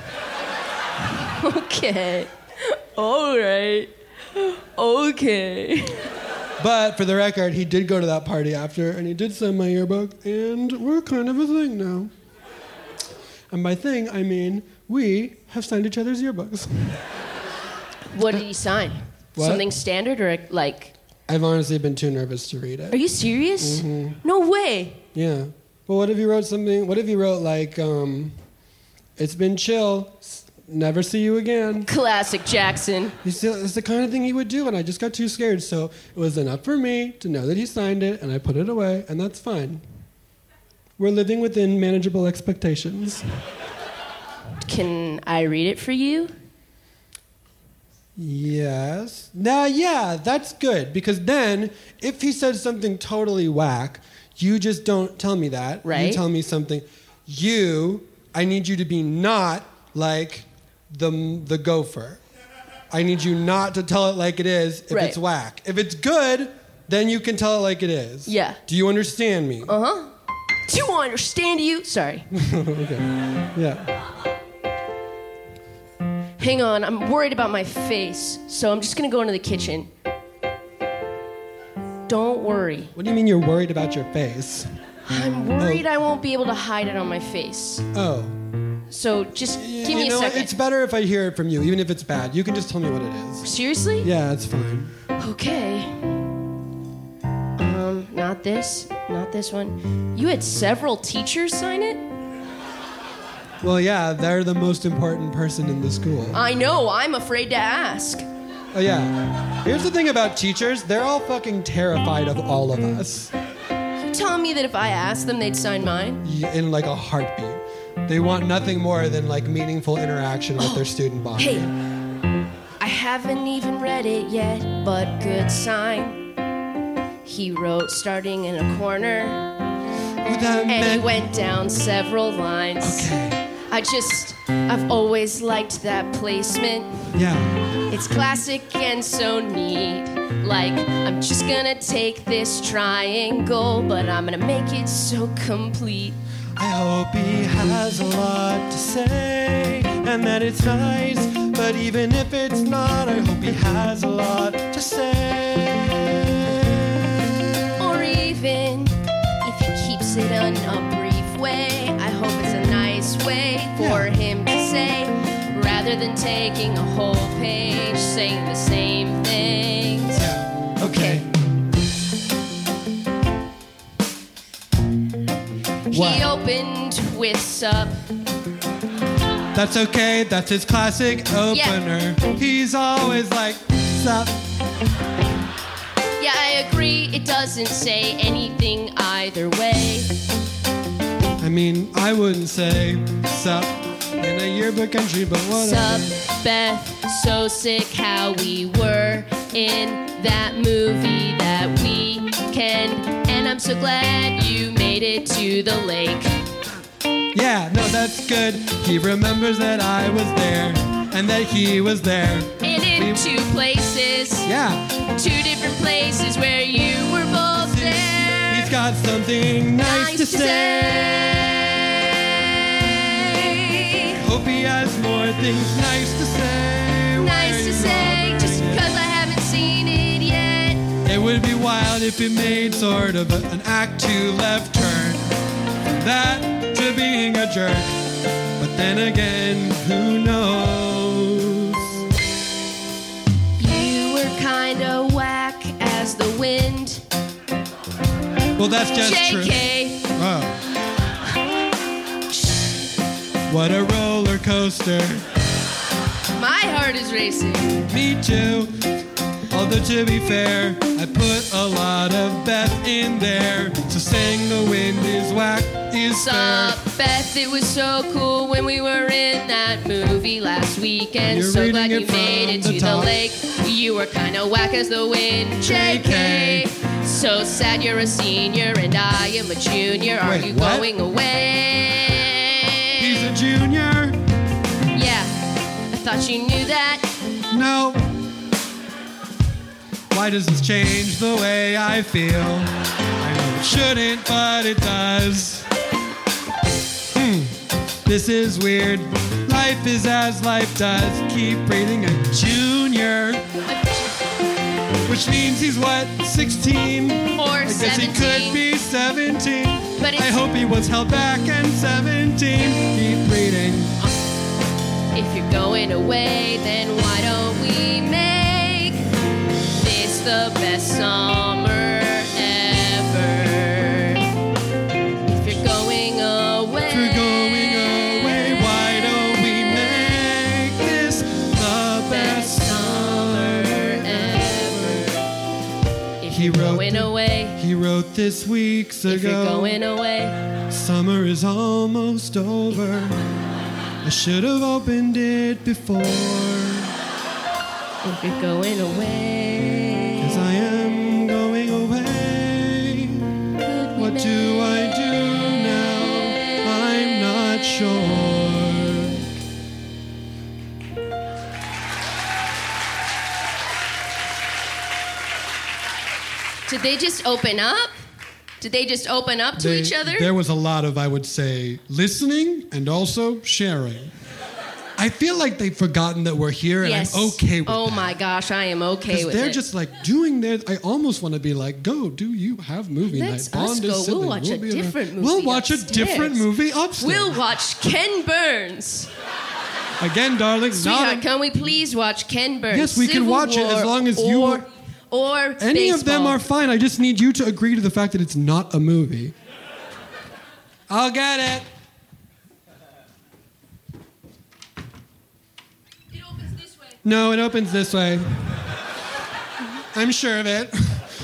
Okay. All right. Okay. But for the record, he did go to that party after, and he did sign my yearbook, and we're kind of a thing now. And by thing, I mean we have signed each other's yearbooks. What did he sign? What? Something standard or like... I've honestly been too nervous to read it. Are you serious? Mm-hmm. No way. Yeah. Well, what if you wrote something? What if you wrote like, um, it's been chill, s- never see you again? Classic Jackson. You see, it's the kind of thing he would do, and I just got too scared. So it was enough for me to know that he signed it, and I put it away, and that's fine. We're living within manageable expectations. Can I read it for you? Yes. Now, yeah, that's good, because then if he says something totally whack, you just don't tell me that. Right. You tell me something. You, I need you to be not like the the gopher. I need you not to tell it like it is if Right. it's whack. If it's good, then you can tell it like it is. Yeah. Do you understand me? Uh-huh. Do I understand you? Sorry. Okay. Yeah. Hang on, I'm worried about my face, so I'm just gonna go into the kitchen. Don't worry. What do you mean you're worried about your face? I'm worried I won't be able to hide it on my face. Oh. So just Y- give me you a know, second. It's better if I hear it from you, even if it's bad. You can just tell me what it is. Seriously? Yeah, it's fine. Okay. Um, not this, not this one. You had several teachers sign it? Well, yeah, they're the most important person in the school. I know, I'm afraid to ask. Oh, yeah. Here's the thing about teachers. They're all fucking terrified of all of us. You telling me that if I asked them, they'd sign mine? Y- In like a heartbeat. They want nothing more than like meaningful interaction with their student body. Hey, I haven't even read it yet, but good sign. He wrote starting in a corner, Who that and he meant- went down several lines. Okay. I just, I've always liked that placement. Yeah. It's classic and so neat. Like, I'm just gonna take this triangle, but I'm gonna make it so complete. I hope he has a lot to say and that it's nice. But even if it's not, I hope he has a lot to say. Or even if he keeps it in a brief way, I hope it's a nice way for Yeah. him to say, rather than taking a whole page saying the same things. Yeah. Okay. What? He opened with sup. That's okay, that's his classic opener. He's always like, sup? Yeah, I agree, it doesn't say anything either way. I mean, I wouldn't say sup in a yearbook entry, but whatever. Sup, Beth, so sick how we were in that movie that weekend. And I'm so glad you made it to the lake. Yeah, no, that's good. He remembers that I was there and that he was there. And in We- two places, Yeah, two different places where you were both there. he's got something nice, Nice to to say. say. Hope he has more things nice to say. Nice Why to you say, wondering just it? because I haven't seen it yet. It would be wild if it made sort of a, an act two left turn from that to being a jerk. But then again, who knows? You were kinda whack as the wind. Well, that's just J true. K. Oh. What a roller coaster. My heart is racing. Me too. Although to be fair, I put a lot of Beth in there. So saying the wind is whack is Sup, fair. Beth, it was so cool when we were in that movie last weekend. You're So glad reading you it from made it the to the top. lake. You were kinda whack as the wind, J K. So sad you're a senior and I am a junior. Are Wait, you what? going away? He's a junior. Yeah, I thought you knew that. No. Why does this change the way I feel? I know it shouldn't, but it does. Hmm. This is weird. Life is as life does. Keep breathing a junior. Which means he's what, sixteen? Or I guess he seventeen. could be seventeen. But it's- I hope he was held back and seventeen. Keep reading. If you're going away, then why don't we make this the best summer ever? If you're going away, If you're going away, why don't we make this the best summer ever? If He you're wrote going the- away, He wrote this weeks if you're ago. going away, Summer is almost over. I should have opened it before. if you're going away, Cause I am going away. could we What do I do now? I'm not sure. Did they just open up? Did they just open up to They- each other? There was a lot of, I would say, listening and also sharing. I feel like they've forgotten that we're here, and Yes. I'm okay with Oh that. my gosh, I am okay Because with they're it. just like doing their. I almost want to be like, go, do you have movie Let's night? us Bond is go. We'll silly. watch a be around." different movie We'll watch a upstairs. different movie upstairs. We'll watch Ken Burns. Again, darling. Sweetheart, Not can we please watch Ken Burns? Yes, we can Civil watch it as War long as or, you- Or any of them baseball. are fine. I just need you to agree to the fact that it's not a movie. I'll get it. It opens this way. No, it opens this way. I'm sure of it.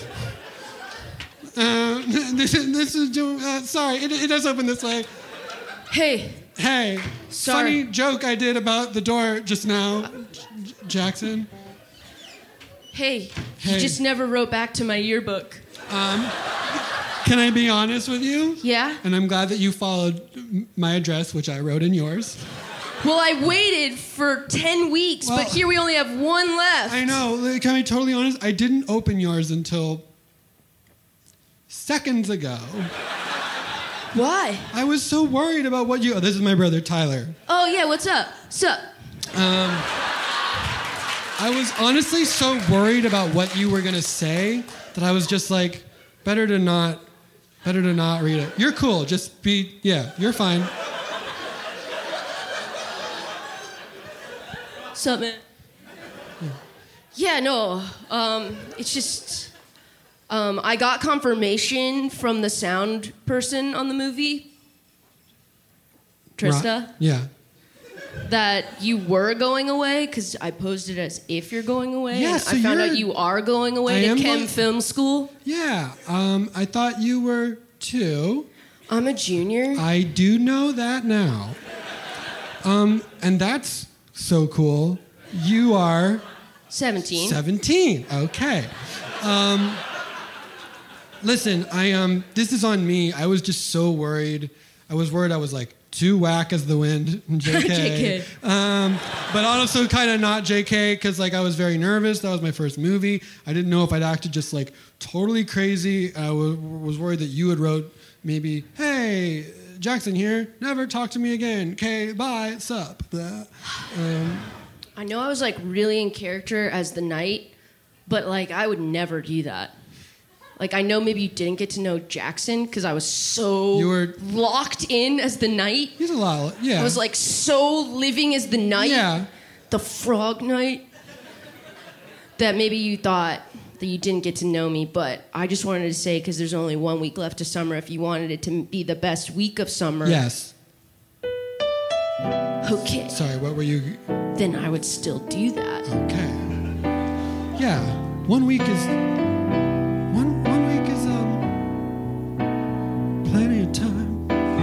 Uh, this is, this is do- uh, sorry, it, it does open this way. Hey, Hey, Sorry. funny joke I did about the door just now, J- Jackson. hey, Hey. you just never wrote back to my yearbook. Can I be honest with you? Yeah? And I'm glad that you followed m- my address, which I wrote in yours. Well, I waited for ten weeks, Well- but here we only have one left. I know. like, Can I be totally honest? I didn't open yours until seconds ago. Why? I was so worried about what you. Oh, this is my brother Tyler. Oh, yeah, what's up? What's up? I was honestly so worried about what you were gonna say that I was just like, better to not, better to not read it. You're cool. Just be. Yeah, you're fine. What's up, man? Yeah, no, um, it's just, um, I got confirmation from the sound person on the movie, Trista, Right. Yeah. that you were going away, because I posed it as if you're going away. Yeah, and so I found you're- out you are going away I to am Chem going- Film School. Yeah. Um, I thought you were too. I'm a junior. I do know that now. Um, and that's so cool. You are seventeen. seventeen. Okay. Um, listen, I um, this is on me. I was just so worried. I was worried I was like too whack as the wind, J K. J K. Um, but also kind of not J K because like I was very nervous. That was my first movie. I didn't know if I'd acted just like totally crazy. I w- was worried that you had wrote maybe, hey, Jackson here, never talk to me again. Okay, bye, sup. Blah. Um, I know I was like really in character as the knight, but like I would never do that. Like I know maybe you didn't get to know Jackson because I was so You were- locked in as the knight. he's a lot. Yeah. I was like so living as the knight, Yeah. the frog knight, that maybe you thought that you didn't get to know me. But I just wanted to say, because there's only one week left of summer, if you wanted it to be the best week of summer, Yes. okay, Sorry, what were you? then I would still do that. Okay. Yeah. one week is one one week is um plenty of time.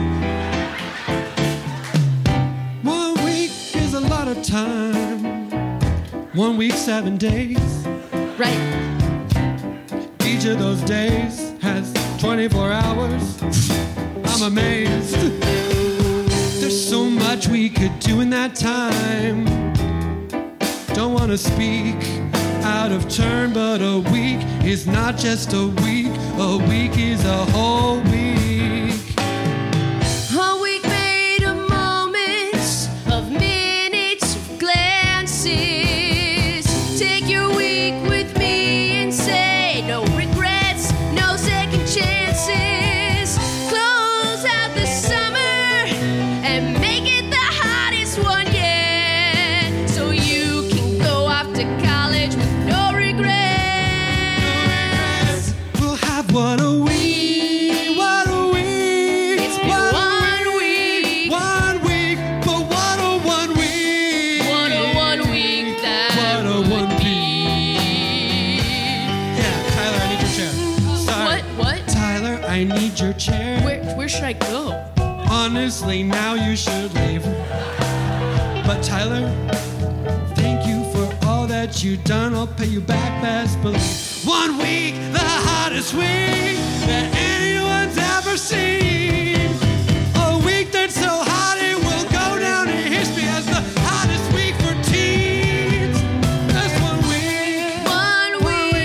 One week is a lot of time. One week, seven days. Right. Each of those days has twenty-four hours. I'm amazed. There's so much we could do in that time. Don't want to speak out of turn, but a week is not just a week. A week is a whole week. A week made of moments, of minutes, of glances. Take your week with me and say no regrets, no second chances. Close out the summer and make it the hottest one yet, so you can go off to college with no regrets. We'll have what a week, what a week. It's been what a one week. One week, but what a one week. What a one week that What a would one be. Yeah, Tyler, I need your chair. Sorry. What? What? Tyler, I need your chair. Where, where should I go? Honestly, now you should leave. But Tyler, thank you for all that you've done. I'll pay you back, best believe. One week, the hottest week that anyone's ever seen. A week that's so hot it will go down in history as the hottest week for teens. That's one week. One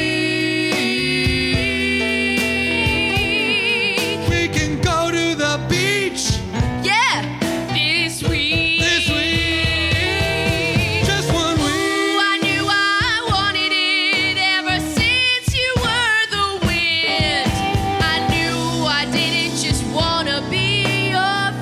week. We can go to the beach Yeah, this week. this week. Just one Ooh, week. I knew I wanted it ever since you were the wind. I knew I didn't just wanna be your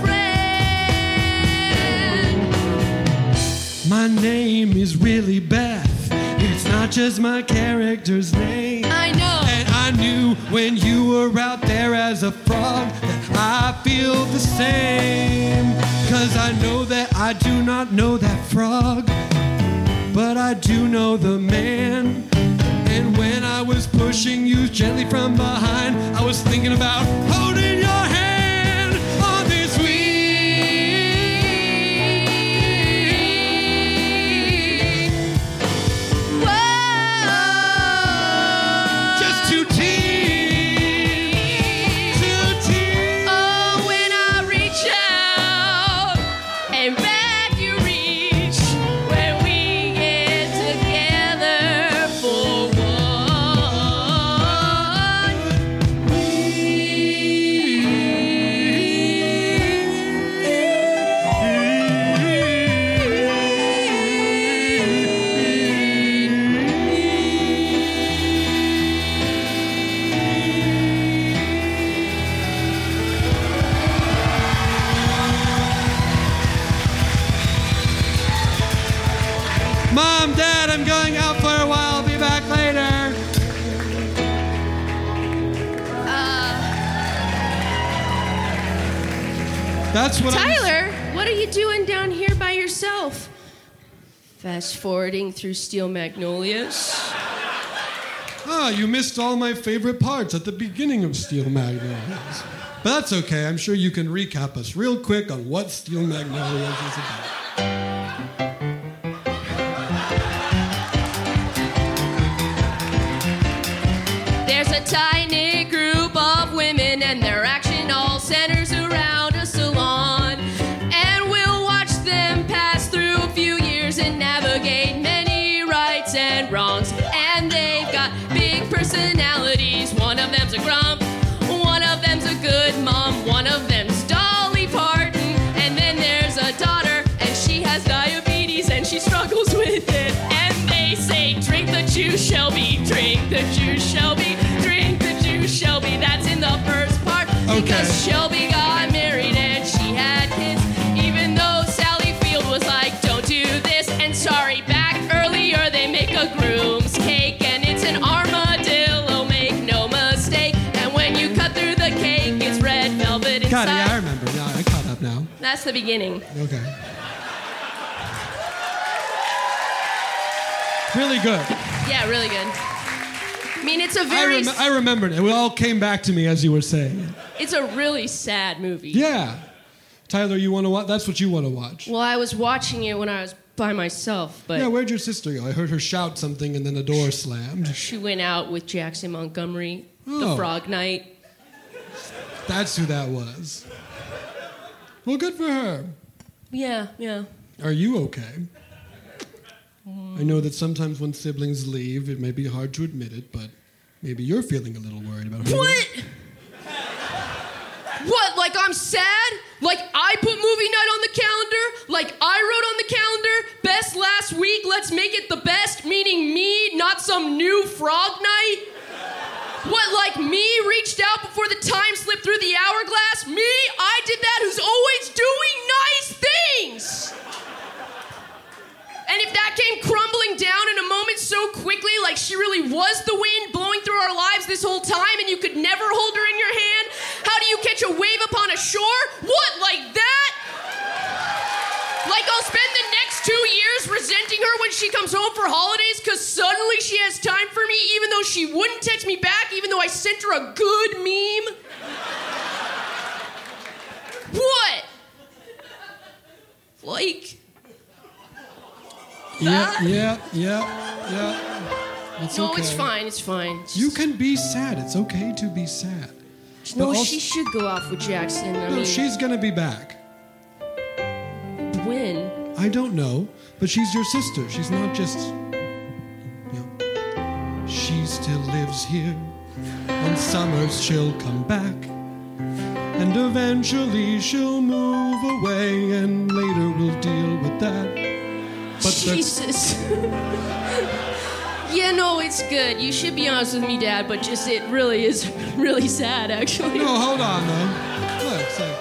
friend. My name is really Beth. It's not just my character's name. I know. And I knew when you were out there as a frog that I feel the same. Cause I know that I do not know that frog, but I do know the man. And when I was pushing you gently from behind, I was thinking about holding your hand on this week. Whoa. Just two teens, two teens. Oh, when I reach out and back you reach, when we get together for one Mom, Dad, I'm going out for a while. I'll be back later. That's what I'm... Tyler, what are you doing down here by yourself? Fast forwarding through Steel Magnolias. Ah, you missed all my favorite parts at the beginning of Steel Magnolias. But that's okay. I'm sure you can recap us real quick on what Steel Magnolias is about. There's a tight-knit group of women, and their action all centers around a salon. And we'll watch them pass through a few years and navigate many rights and wrongs. And they've got big personalities. One of them's a grump, one of them's a good mom, one of them's Dolly Parton. And then there's a daughter, and she has diabetes, and she struggles with it. And they say, drink the juice, Shelby, drink the juice, Shelby, drink the juice, Shelby. That's in the first part. Okay. Because Shelby got married and she had kids, even though Sally Field was like, don't do this. And sorry, back earlier they make a groom's cake, and it's an armadillo, make no mistake. And when you cut through the cake, it's red velvet inside. God, yeah, I remember. Now I caught up now. That's the beginning. Okay. Really good. Yeah, really good. I mean, it's a I, very... rem- I remembered it. It all came back to me as you were saying it. It's a really sad movie. Yeah. Tyler, you want to watch? That's what you want to watch. Well, I was watching it when I was by myself, but... Yeah, where'd your sister go? I heard her shout something and then a door slammed. She went out with Jackson Montgomery, Oh. the Frog Knight. That's who that was. Well, good for her. Yeah, yeah. Are you okay? I know that sometimes when siblings leave, it may be hard to admit it, but maybe you're feeling a little worried about her. What? What, like I'm sad? Like I put movie night on the calendar? Like I wrote on the calendar, best last week, let's make it the best, meaning me, not some new Frog Night? What, like me reached out before the time slipped through the hourglass? Me? I did that, who's always doing nice things! And if that came crumbling down in a moment so quickly, like she really was the wind blowing through our lives this whole time and you could never hold her in your hand, how do you catch a wave upon a shore? What, like that? Like I'll spend the next two years resenting her when she comes home for holidays because suddenly she has time for me even though she wouldn't text me back even though I sent her a good meme? What? Like... Yeah, yeah, yeah, yeah. It's no, okay. it's fine, it's fine. It's You just- can be sad. It's okay to be sad. No, But also- she should go off with Jackson. I No, mean, she's gonna be back. when? I don't know, but she's your sister. She's not just, you know. She still lives here. On summers she'll come back, and eventually she'll move away, and later we'll deal with that. But the- Jesus. Yeah, no, it's good. You should be honest with me, Dad, but just it really is really sad, actually. No, hold on, though. Look, so.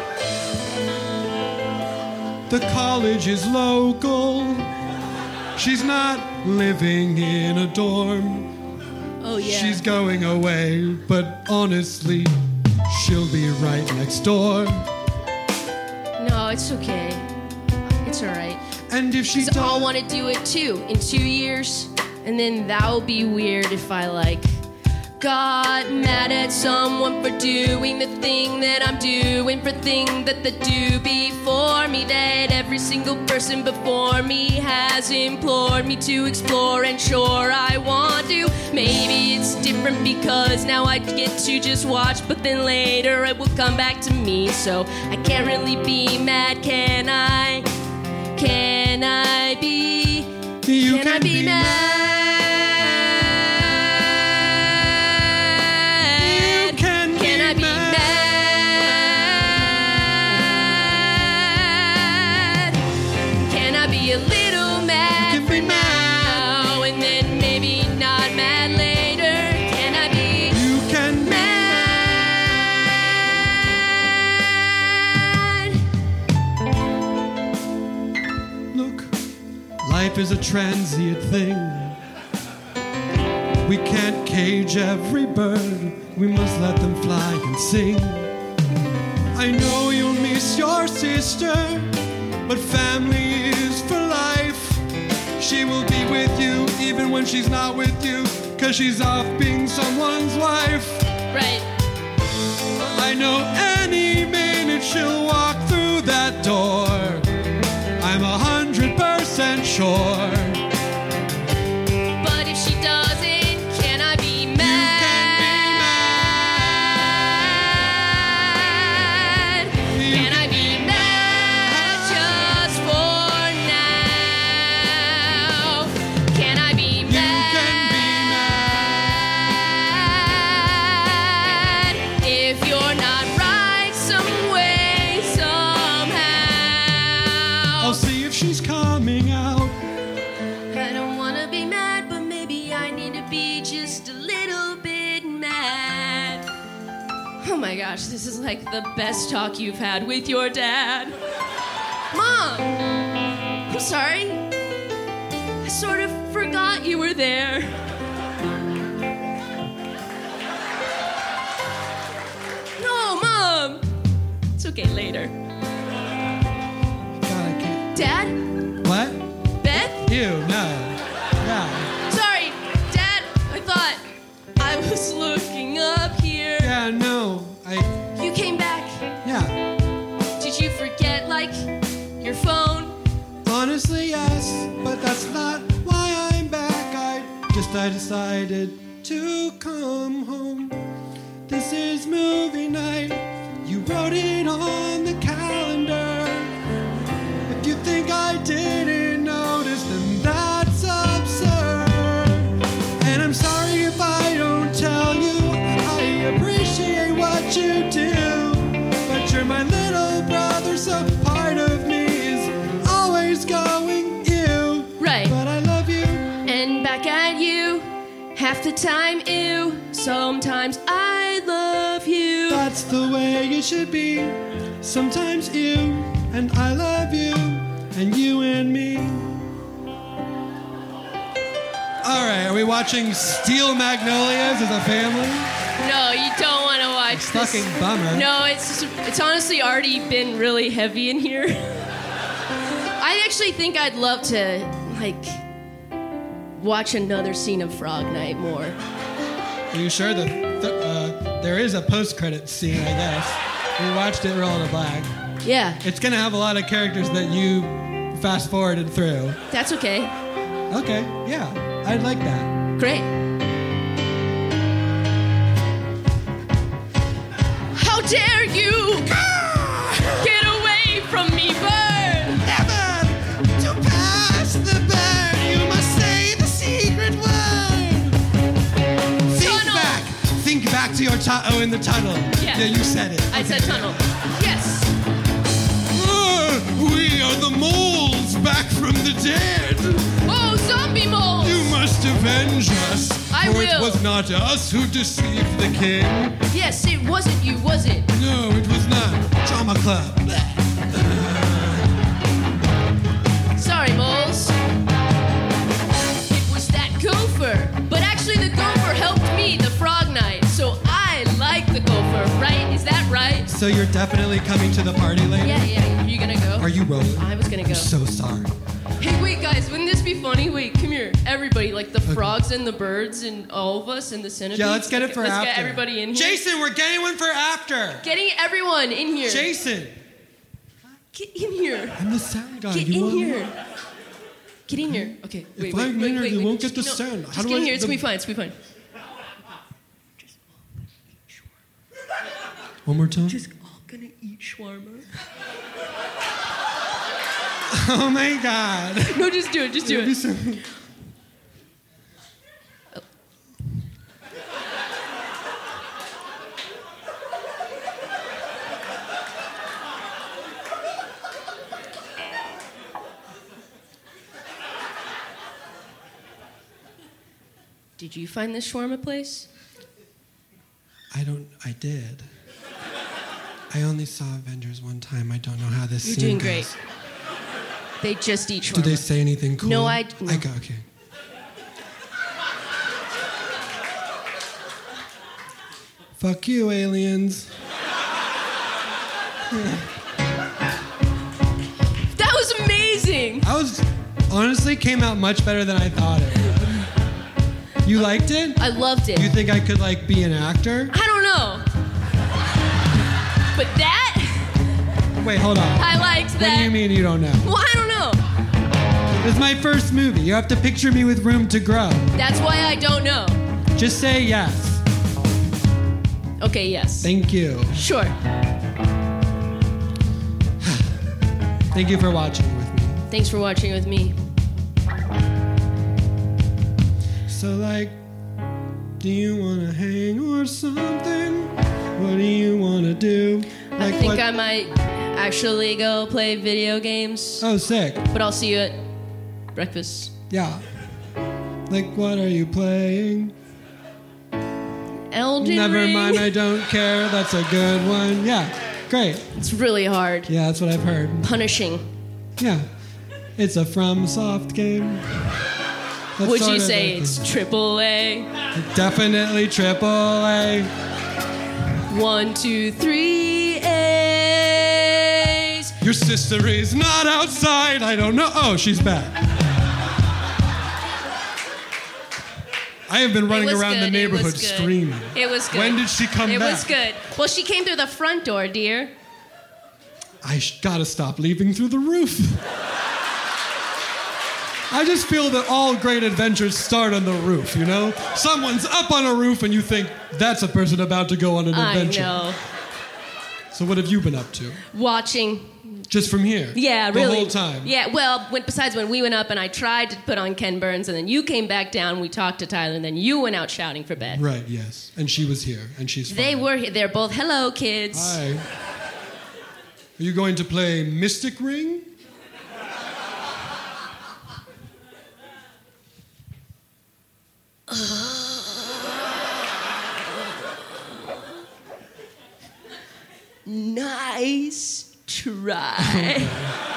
The college is local. She's not living in a dorm. Oh, yeah. She's going away, but honestly, she'll be right next door. No, it's okay. It's all right. And if she 'Cause does... I'll want to do it, too, in two years. And then that'll be weird if I, like, got mad at someone for doing the thing that I'm doing, for thing that they do before me, that every single person before me has implored me to explore, and sure I want to. Maybe it's different because now I get to just watch, but then later it will come back to me, so I can't really be mad, can I? Can I be? You can, I be, mad? Life is a transient thing. We can't cage every bird. We must let them fly and sing. I know you'll miss your sister, but family is for life. She will be with you even when she's not with you, 'cause she's off being someone's wife. Right. I know any minute she'll walk through that door. I'm a hundred percent sure. But if she doesn't, can I be mad? You can I be mad just for now? Can I be mad? You can be mad if you're not right some way, somehow. I'll see if she's coming out. I don't wanna be mad, but maybe I need to be just a little bit mad. Oh my gosh, this is like the best talk you've had with your dad. Mom! I'm sorry. I sort of forgot you were there. No, Mom! It's okay, later. God, I can't. Dad? What? Beth? You, no. Yeah. Sorry, Dad, I thought I just I decided to come home. This is movie night. You wrote it on the calendar. If you think I didn't notice, then that's absurd. And I'm sorry if I don't tell you I appreciate what you do. But you're my little brother, so part of me is always going ew. Right. But I love you. And back at you, half the time, ew. Sometimes I love you. That's the way it should be. Sometimes you and I love you, and you and me. All right, are we watching Steel Magnolias as a family? No, you don't want to watch this. Fucking bummer. No, it's it's honestly already been really heavy in here. I actually think I'd love to, like, watch another scene of Frog Night more. Are you sure that th- uh, there is a post-credits scene, I guess? We watched it roll to black. Yeah, It's going to have a lot of characters that you fast-forwarded through. that's okay. Okay, yeah, I'd like that. Great. How dare you get away from me, bird? Never to pass the bird, you must say the secret word. Think Tunnel. back. Think back to your tu- oh, in the tunnel. Yeah. Yeah, you said it. I said tunnel. Yes. Uh, we are the moles back from the dead. Oh, zombie moles. You must avenge us. I for it will. was not us who deceived the king. Yes, it wasn't you, was it? No, it was not. Drama club. Sorry, moles. It was that gopher. But actually, the gopher helped me, the Frog Night. So I like the gopher, right? Is that right? So you're definitely coming to the party later? Yeah, yeah. You gonna go? Are you rolling? I was gonna go. I'm so sorry. Hey, wait, guys, wouldn't this be funny? Wait, come here. Everybody, like the frogs and the birds and all of us and the centipedes. Yeah, let's get it for let's after. Let's get everybody in here. Jason, we're getting one for after. Getting everyone in here. Jason. Get in here. I'm the sound guy. Get You in want me? here. Get in here. Okay, wait, If wait, I'm wait, in here, wait, you wait. won't get Just- the no, sound. How Just do get in I- here. It's the- gonna be fine. It's gonna be fine. One more time. Just all gonna eat shawarma. Oh my God. No, just do it. Just do It'd be it. so- Did you find this shawarma place? I don't. I did. I only saw Avengers one time. I don't know how this You're scene doing goes. great. They just eat shawarma. Do they say anything cool? No, I- no. I go, okay. Fuck you, aliens. That was amazing. I was honestly came out much better than I thought it would. You liked it? I loved it. You think I could like be an actor? I don't know. But that, Wait, hold on. I liked What that. do you mean you don't know? Well, I don't know. It's my first movie. You have to picture me with room to grow. That's why I don't know. Just say yes. Okay, yes. Thank you. Sure. Thank you for watching with me. Thanks for watching with me. So like, do you want to hang or something? What do you want to do? Like I think what? I might actually go play video games. Oh, sick. But I'll see you at breakfast. Yeah. Like, what are you playing? Elden Never Ring. mind, I don't care. That's a good one. Yeah, great. It's really hard. Yeah, that's what I've heard. Punishing. Yeah. It's a FromSoft game. That's Would sort you of say like- it's triple A? Definitely triple A. One, two, three A's. Your sister is not outside. I don't know. Oh, she's back. I have been It running was around good, the it neighborhood was good. screaming. It was good. When did she come it back? It was good. Well, she came through the front door, dear. I sh- gotta stop leaving through the roof. I just feel that all great adventures start on the roof, you know? Someone's up on a roof and you think, that's a person about to go on an adventure. I know. So what have you been up to? Watching. Just from here? Yeah, really. The whole time? Yeah, well, when, besides when we went up and I tried to put on Ken Burns, and then you came back down, we talked to Tyler, and then you went out shouting for Beth. Right, yes. And she was here, and she's fine. They were here. They're both, hello, kids. Hi. Are you going to play Mystic Ring? Nice try.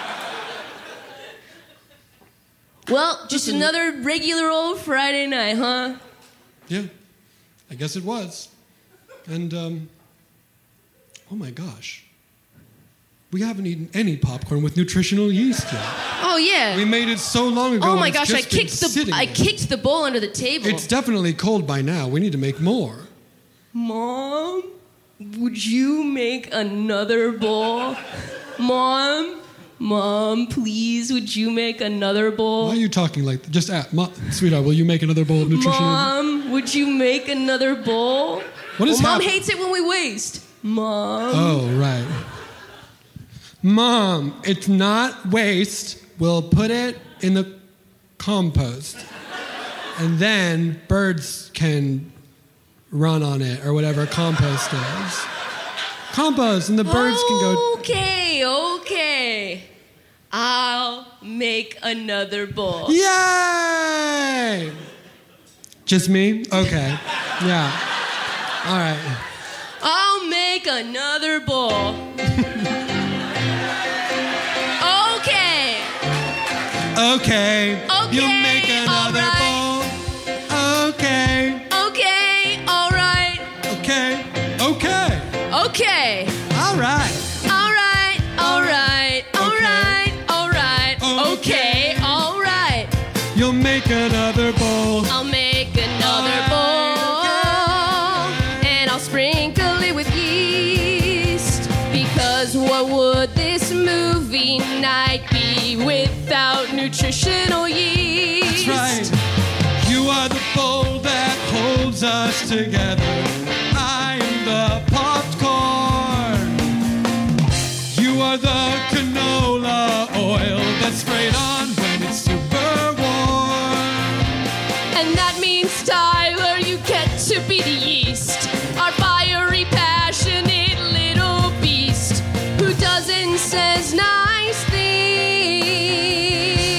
Well, just Listen. another regular old Friday night, huh? Yeah, I guess it was. And, um, oh my gosh. We haven't eaten any popcorn with nutritional yeast yet. Oh, yeah. We made it so long ago. Oh my and it's gosh, I just been kicked the sitting I there. kicked the bowl under the table. It's definitely cold by now. We need to make more. Mom, would you make another bowl? Mom, Mom, please, would you make another bowl? Why are you talking like that? Just ask, Mom, sweetheart, will you make another bowl of nutritional? Mom, would you make another bowl? What is well, Mom hap- hates it when we waste. Mom. Oh, right. Mom, it's not waste. We'll put it in the compost. And then birds can run on it or whatever compost is. Compost, and the birds can go. Okay, okay. I'll make another bowl. Yay! Just me? Okay. Yeah. All right. I'll make another bowl. Okay. Okay. Okay, You'll make another all bowl. Okay. Okay, all right. Okay. Okay. Okay. All right. All right, all right, all Okay. right, all right. Okay. Okay, all right. You'll make another bowl. I'll make another All bowl, right, and I'll sprinkle it with yeast. Because what would this movie night be without nutritional yeast? That's right. You are the bowl that holds us together. I am the popped corn. You are the canola oil that's sprayed on when it's super warm. And that means, Tyler, you get to be the yeast, our fiery, passionate little beast who does and says nice things.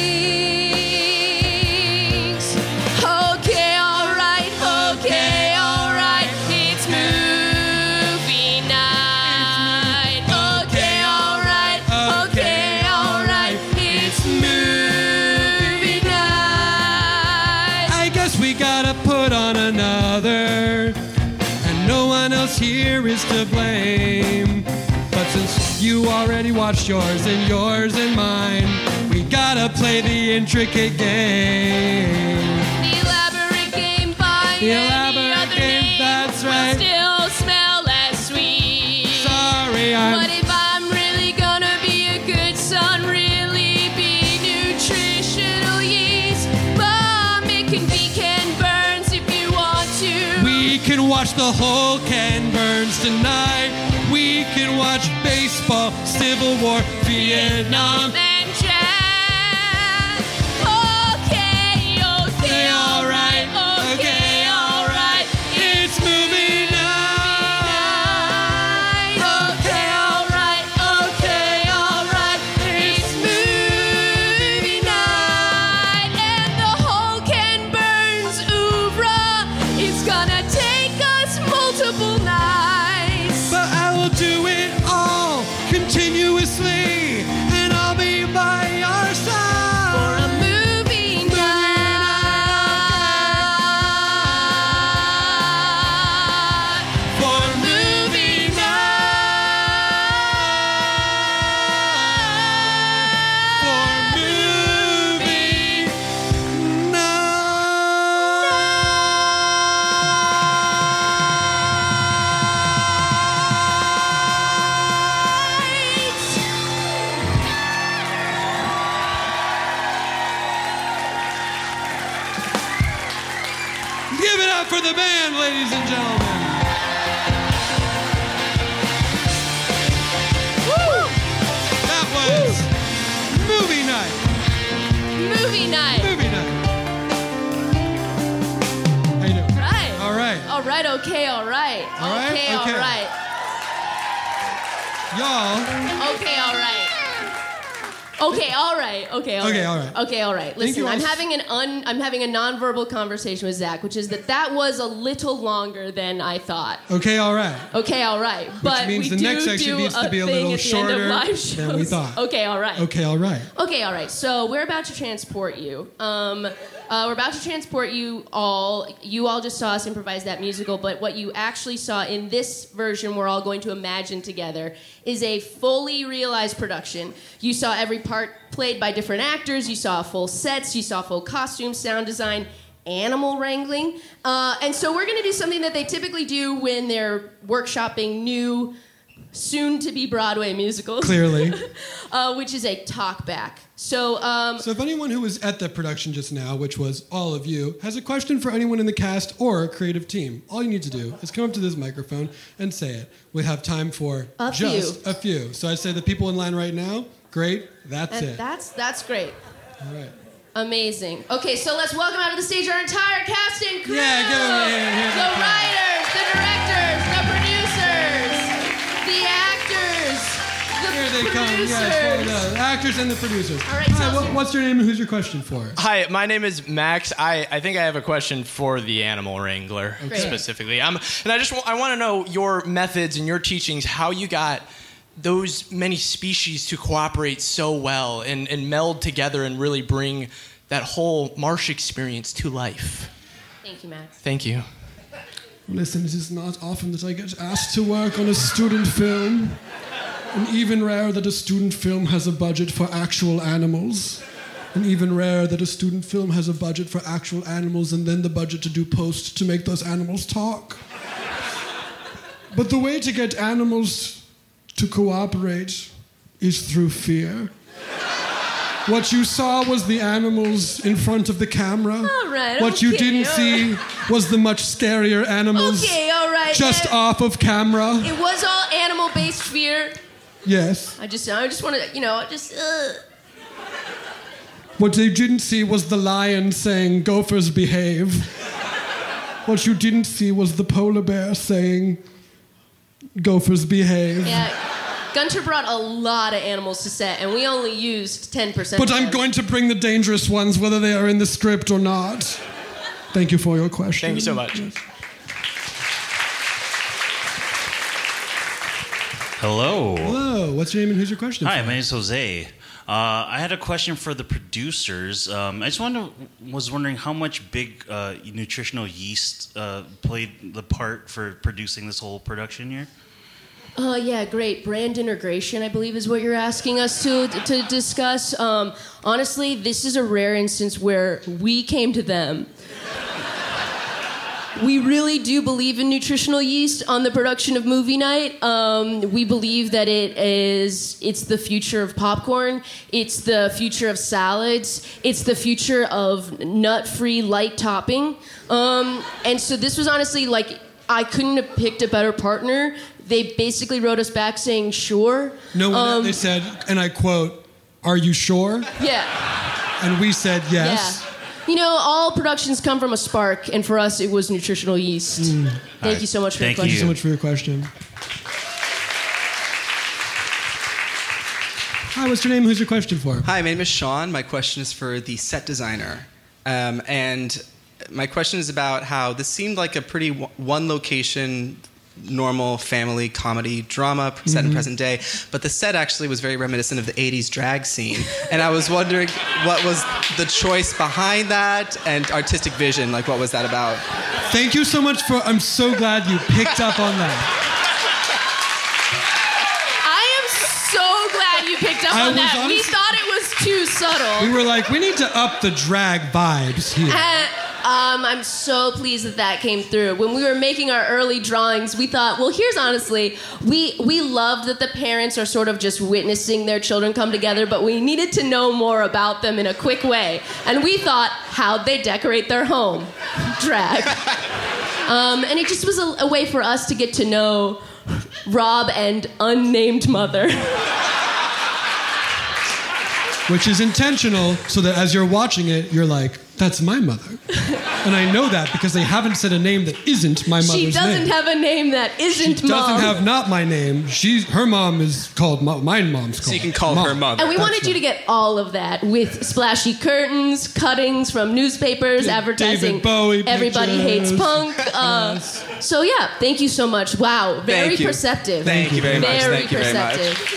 Okay, all right, okay, all right, it's movie night. Okay, all right, okay, all right, it's movie night. I guess we gotta put on another, and no one else here is to blame. But since you already watched yours and yours and mine, we gotta play the intricate game. The elaborate game by The any elaborate other game, name that's will right. still smell as sweet. Sorry, I'm. But if I'm really gonna be a good son, really be nutritional yeast, Mom, it can be Ken Burns if you want to. We can watch the whole Ken Burns tonight. We can watch baseball, Civil War, Vietnam. And jazz. Okay, okay, all right, okay, all right. It's movie night. Okay, all right, okay, all right. It's movie night, and the whole Ken Burns oeuvre is gonna take us multiple nights. But I will do it all continuously, and I'll be Give it up for the band, ladies and gentlemen. Woo! That was Woo! Movie Night. Movie night. Movie Night. How you doing? Right. All right. All right, okay, all right. All right? Okay, all Okay. right. Y'all. Okay, all right. Okay, all right. Okay, all right. Okay, all right. Okay, all right. Thank Listen, you all I'm s- having an un I'm having a nonverbal conversation with Zach, which is that that was a little longer than I thought. Okay, all right. Okay, all right. But means we the do next section do needs to a be a thing little at the end shorter of live shows. than we thought. Okay, all right. Okay, all right. Okay, all right. So we're about to transport you. Um, uh, we're about to transport you all. You all just saw us improvise that musical, but what you actually saw in this version, we're all going to imagine together, is a fully realized production. You saw every part played by different actors. You saw full sets. You saw full costumes, sound design, animal wrangling. Uh, and so we're going to do something that they typically do when they're workshopping new, soon-to-be Broadway musicals. Clearly. uh, which is a talk back. So, um, So if anyone who was at the production just now, which was all of you, has a question for anyone in the cast or creative team, all you need to do is come up to this microphone and say it. We have time for A just few. a few. So I say the people in line right now, great, that's and it. that's that's great. All right. Amazing. Okay, so let's welcome out of the stage our entire cast and crew. Yeah, give 'em a hand. Here's The the crowd. writers, the directors, the producers, the actors, the Here they come. producers. Yes, the actors and the producers. All right, Hi, tell what, us- what's your name and who's your question for? Hi, my name is Max. I, I think I have a question for the animal wrangler Great. specifically. Um, and I just wa- I want to know your methods and your teachings, how you got those many species to cooperate so well and, and meld together and really bring that whole marsh experience to life. Thank you, Max. Thank you. Listen, it is not often that I get asked to work on a student film, and even rare that a student film has a budget for actual animals, and even rare that a student film has a budget for actual animals and then the budget to do post to make those animals talk. But the way to get animals to cooperate is through fear. What you saw was the animals in front of the camera. All right, What you okay, didn't all see was the much scarier animals Okay, all right. just uh, off of camera. It was all animal-based fear. Yes. I just, I just want to, you know, just. Uh. What they didn't see was the lion saying, "Gophers behave." What you didn't see was the polar bear saying, "Gophers behave." Yeah, Gunter brought a lot of animals to set, and we only used ten percent. But I'm going to bring the dangerous ones, whether they are in the script or not. Thank you for your question. Thank you so much. Hello. Hello. What's your name and who's your question? Hi, for? my name is Jose. Uh, I had a question for the producers. Um, I just wonder, was wondering how much big uh, nutritional yeast uh, played the part for producing this whole production here. Oh, yeah, great. Brand integration, I believe, is what you're asking us to to discuss. Um, honestly, this is a rare instance where we came to them. We really do believe in nutritional yeast on the production of Movie Night. Um, we believe that it is, it's the future of popcorn. It's the future of salads. It's the future of nut-free light topping. Um, and so this was honestly like, I couldn't have picked a better partner. They basically wrote us back saying, sure. No, Um, they said, and I quote, "Are you sure?" Yeah. And we said yes. Yeah. You know, all productions come from a spark, and for us, it was nutritional yeast. Mm. Thank you so much for Thank your Thank you so question. much for your question. Hi, what's your name? Who's your question for? Hi, my name is Sean. My question is for the set designer. Um, and my question is about how this seemed like a pretty w- one location, normal family comedy drama set Mm-hmm. in present day, but the set actually was very reminiscent of the eighties drag scene. And I was wondering what was the choice behind that and artistic vision, like what was that about? Thank you so much for, I'm so glad you picked up on that. I am so glad you picked up I on was that. We honestly- thought it was too subtle. We were like, we need to up the drag vibes here. Uh, Um, I'm so pleased that that came through. When we were making our early drawings, we thought, well, here's honestly, we we loved that the parents are sort of just witnessing their children come together, but we needed to know more about them in a quick way. And we thought, how'd they decorate their home? Drag. Um, and it just was a, a way for us to get to know Rob and unnamed mother. Which is intentional, so that as you're watching it, you're like, that's my mother. And I know that because they haven't said a name that isn't my mother's name. She doesn't name. have a name that isn't She mom. doesn't have not my name. She's her mom is called mo- my mom's called. So you can call mom. her mother. And we That's wanted you to get all of that with splashy curtains, cuttings from newspapers, Yeah, advertising. David Bowie Everybody pictures. hates punk. Uh, So yeah, thank you so much. Wow, very Thank you. perceptive. Thank you very much. Very Thank you very much. perceptive.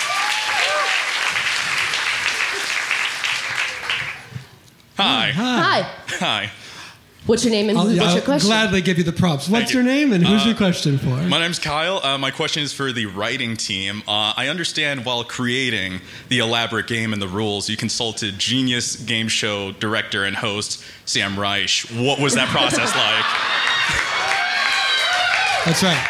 Hi. Hi. Hi. What's your name and I'll, what's I'll your question? gladly give you the props. What's Thank your you. name and who's Uh, your question for? My name's Kyle. Uh, my question is for the writing team. Uh, I understand while creating the elaborate game and the rules, you consulted genius game show director and host Sam Reich. What was that process like? That's right.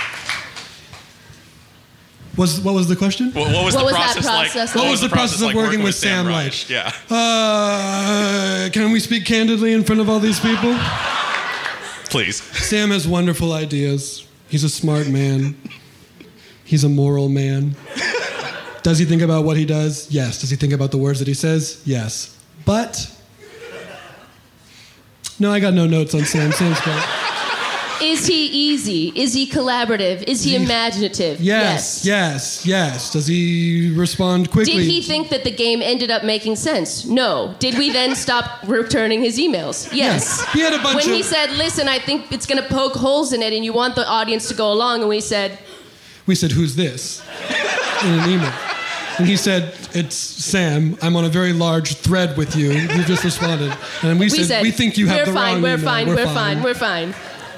Was what was the question? What, what was What the was that process, like? process What was the process of like working with Sam Reich? Yeah. Uh, can we speak candidly in front of all these people? Please. Sam has wonderful ideas. He's a smart man. He's a moral man. Does he think about what he does? Yes. Does he think about the words that he says? Yes. But no, I got no notes on Sam. Sam's great. Is he easy? Is he collaborative? Is he imaginative? Yes, yes, yes. Does he respond quickly? Did he think that the game ended up making sense? No. Did we then stop returning his emails? Yes. Yeah. He had a bunch when of- he said, listen, I think it's going to poke holes in it and you want the audience to go along, and we said, We said, who's this? In an email. And he said, it's Sam. I'm on a very large thread with you. You just responded. And we, we said, said, we think you have we're the fine, wrong we're email. fine, we're fine, we're fine.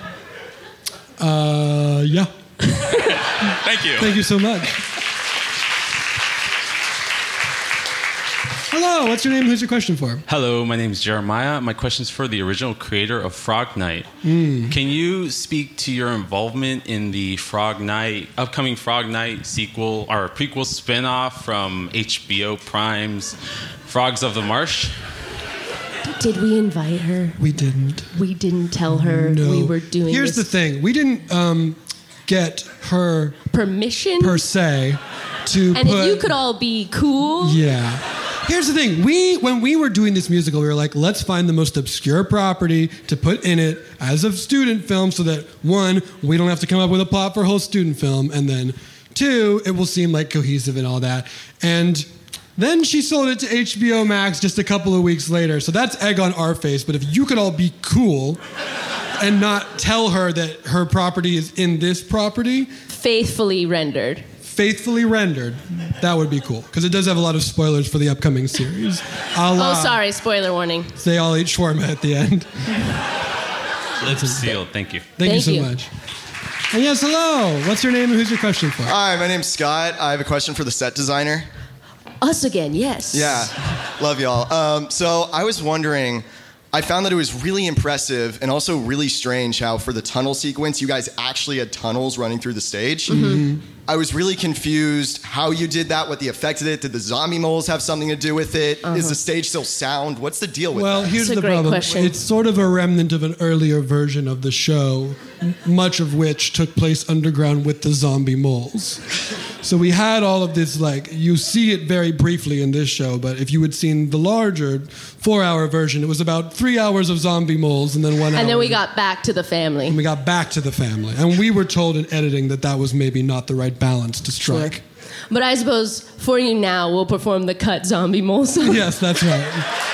Uh, yeah. Thank you. Thank you so much. Hello, what's your name? Who's your question for? Hello, my name is Jeremiah. My question is for the original creator of Frog Night. Mm. Can you speak to your involvement in the Frog Night, upcoming Frog Night sequel or prequel spinoff from H B O Prime's Frogs of the Marsh? Did we invite her? We didn't. We didn't tell her No. we were doing Here's this. the thing. We didn't um, get her permission per se to And put... if you could all be cool. Yeah. Here's the thing. We, when we were doing this musical, we were like, let's find the most obscure property to put in it as a student film so that, one, we don't have to come up with a plot for a whole student film, and then, two, it will seem like cohesive and all that. And then she sold it to H B O Max just a couple of weeks later. So that's egg on our face. But if you could all be cool and not tell her that her property is in this property. Faithfully rendered. Faithfully rendered. That would be cool. Because it does have a lot of spoilers for the upcoming series. A la, Oh, sorry, spoiler warning. They all eat shawarma at the end. Lips sealed. Thank you. Thank, you Thank so you. much. And yes, hello. What's your name and who's your question for? Hi, my name's Scott. I have a question for the set designer. Us again, yes. Yeah, love y'all. Um, so I was wondering, I found that it was really impressive and also really strange how for the tunnel sequence, you guys actually had tunnels running through the stage. Mm-hmm. I was really confused how you did that, what the effect of it. Did the zombie moles have something to do with it? Is Uh-huh. the stage still sound? What's the deal with Well, that? here's That's a the great problem. question. It's sort of a remnant of an earlier version of the show, m- much of which took place underground with the zombie moles. So we had all of this, like, you see it very briefly in this show, but if you had seen the larger four-hour version, it was about three hours of zombie moles and then one hour. And then we of- got back to the family. and we got back to the family. And we were told in editing that that was maybe not the right balance to strike. But I suppose for you now, we'll perform the cut zombie mole song. Yes, that's right.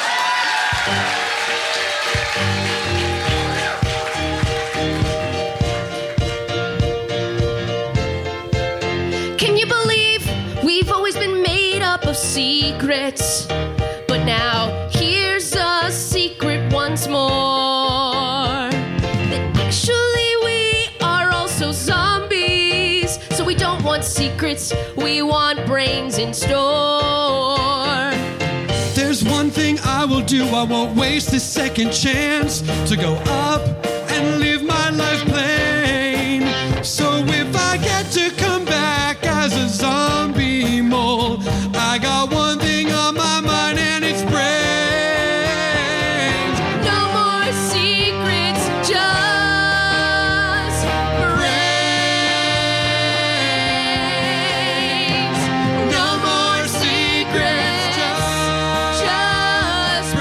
Can you believe we've always been made up of secrets? But now here's a secret once more. That actually we are also zombies. So we don't want secrets, we want brains in store. There's one thing I I will do. I won't waste this second chance to go up and live my life plain. So if I get to come back as a zombie mole, I got one thing on my mind and it's brains. No more secrets, just brains. No more secrets, just, just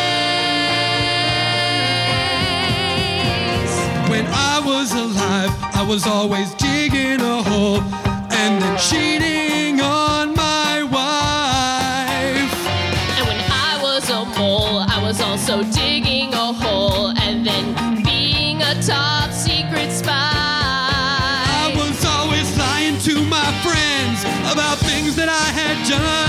brains. When I was alive, I was always digging a hole and then cheating on my wife. And when I was a mole, I was also digging a hole and then being a top secret spy. I was always lying to my friends about things that I had done.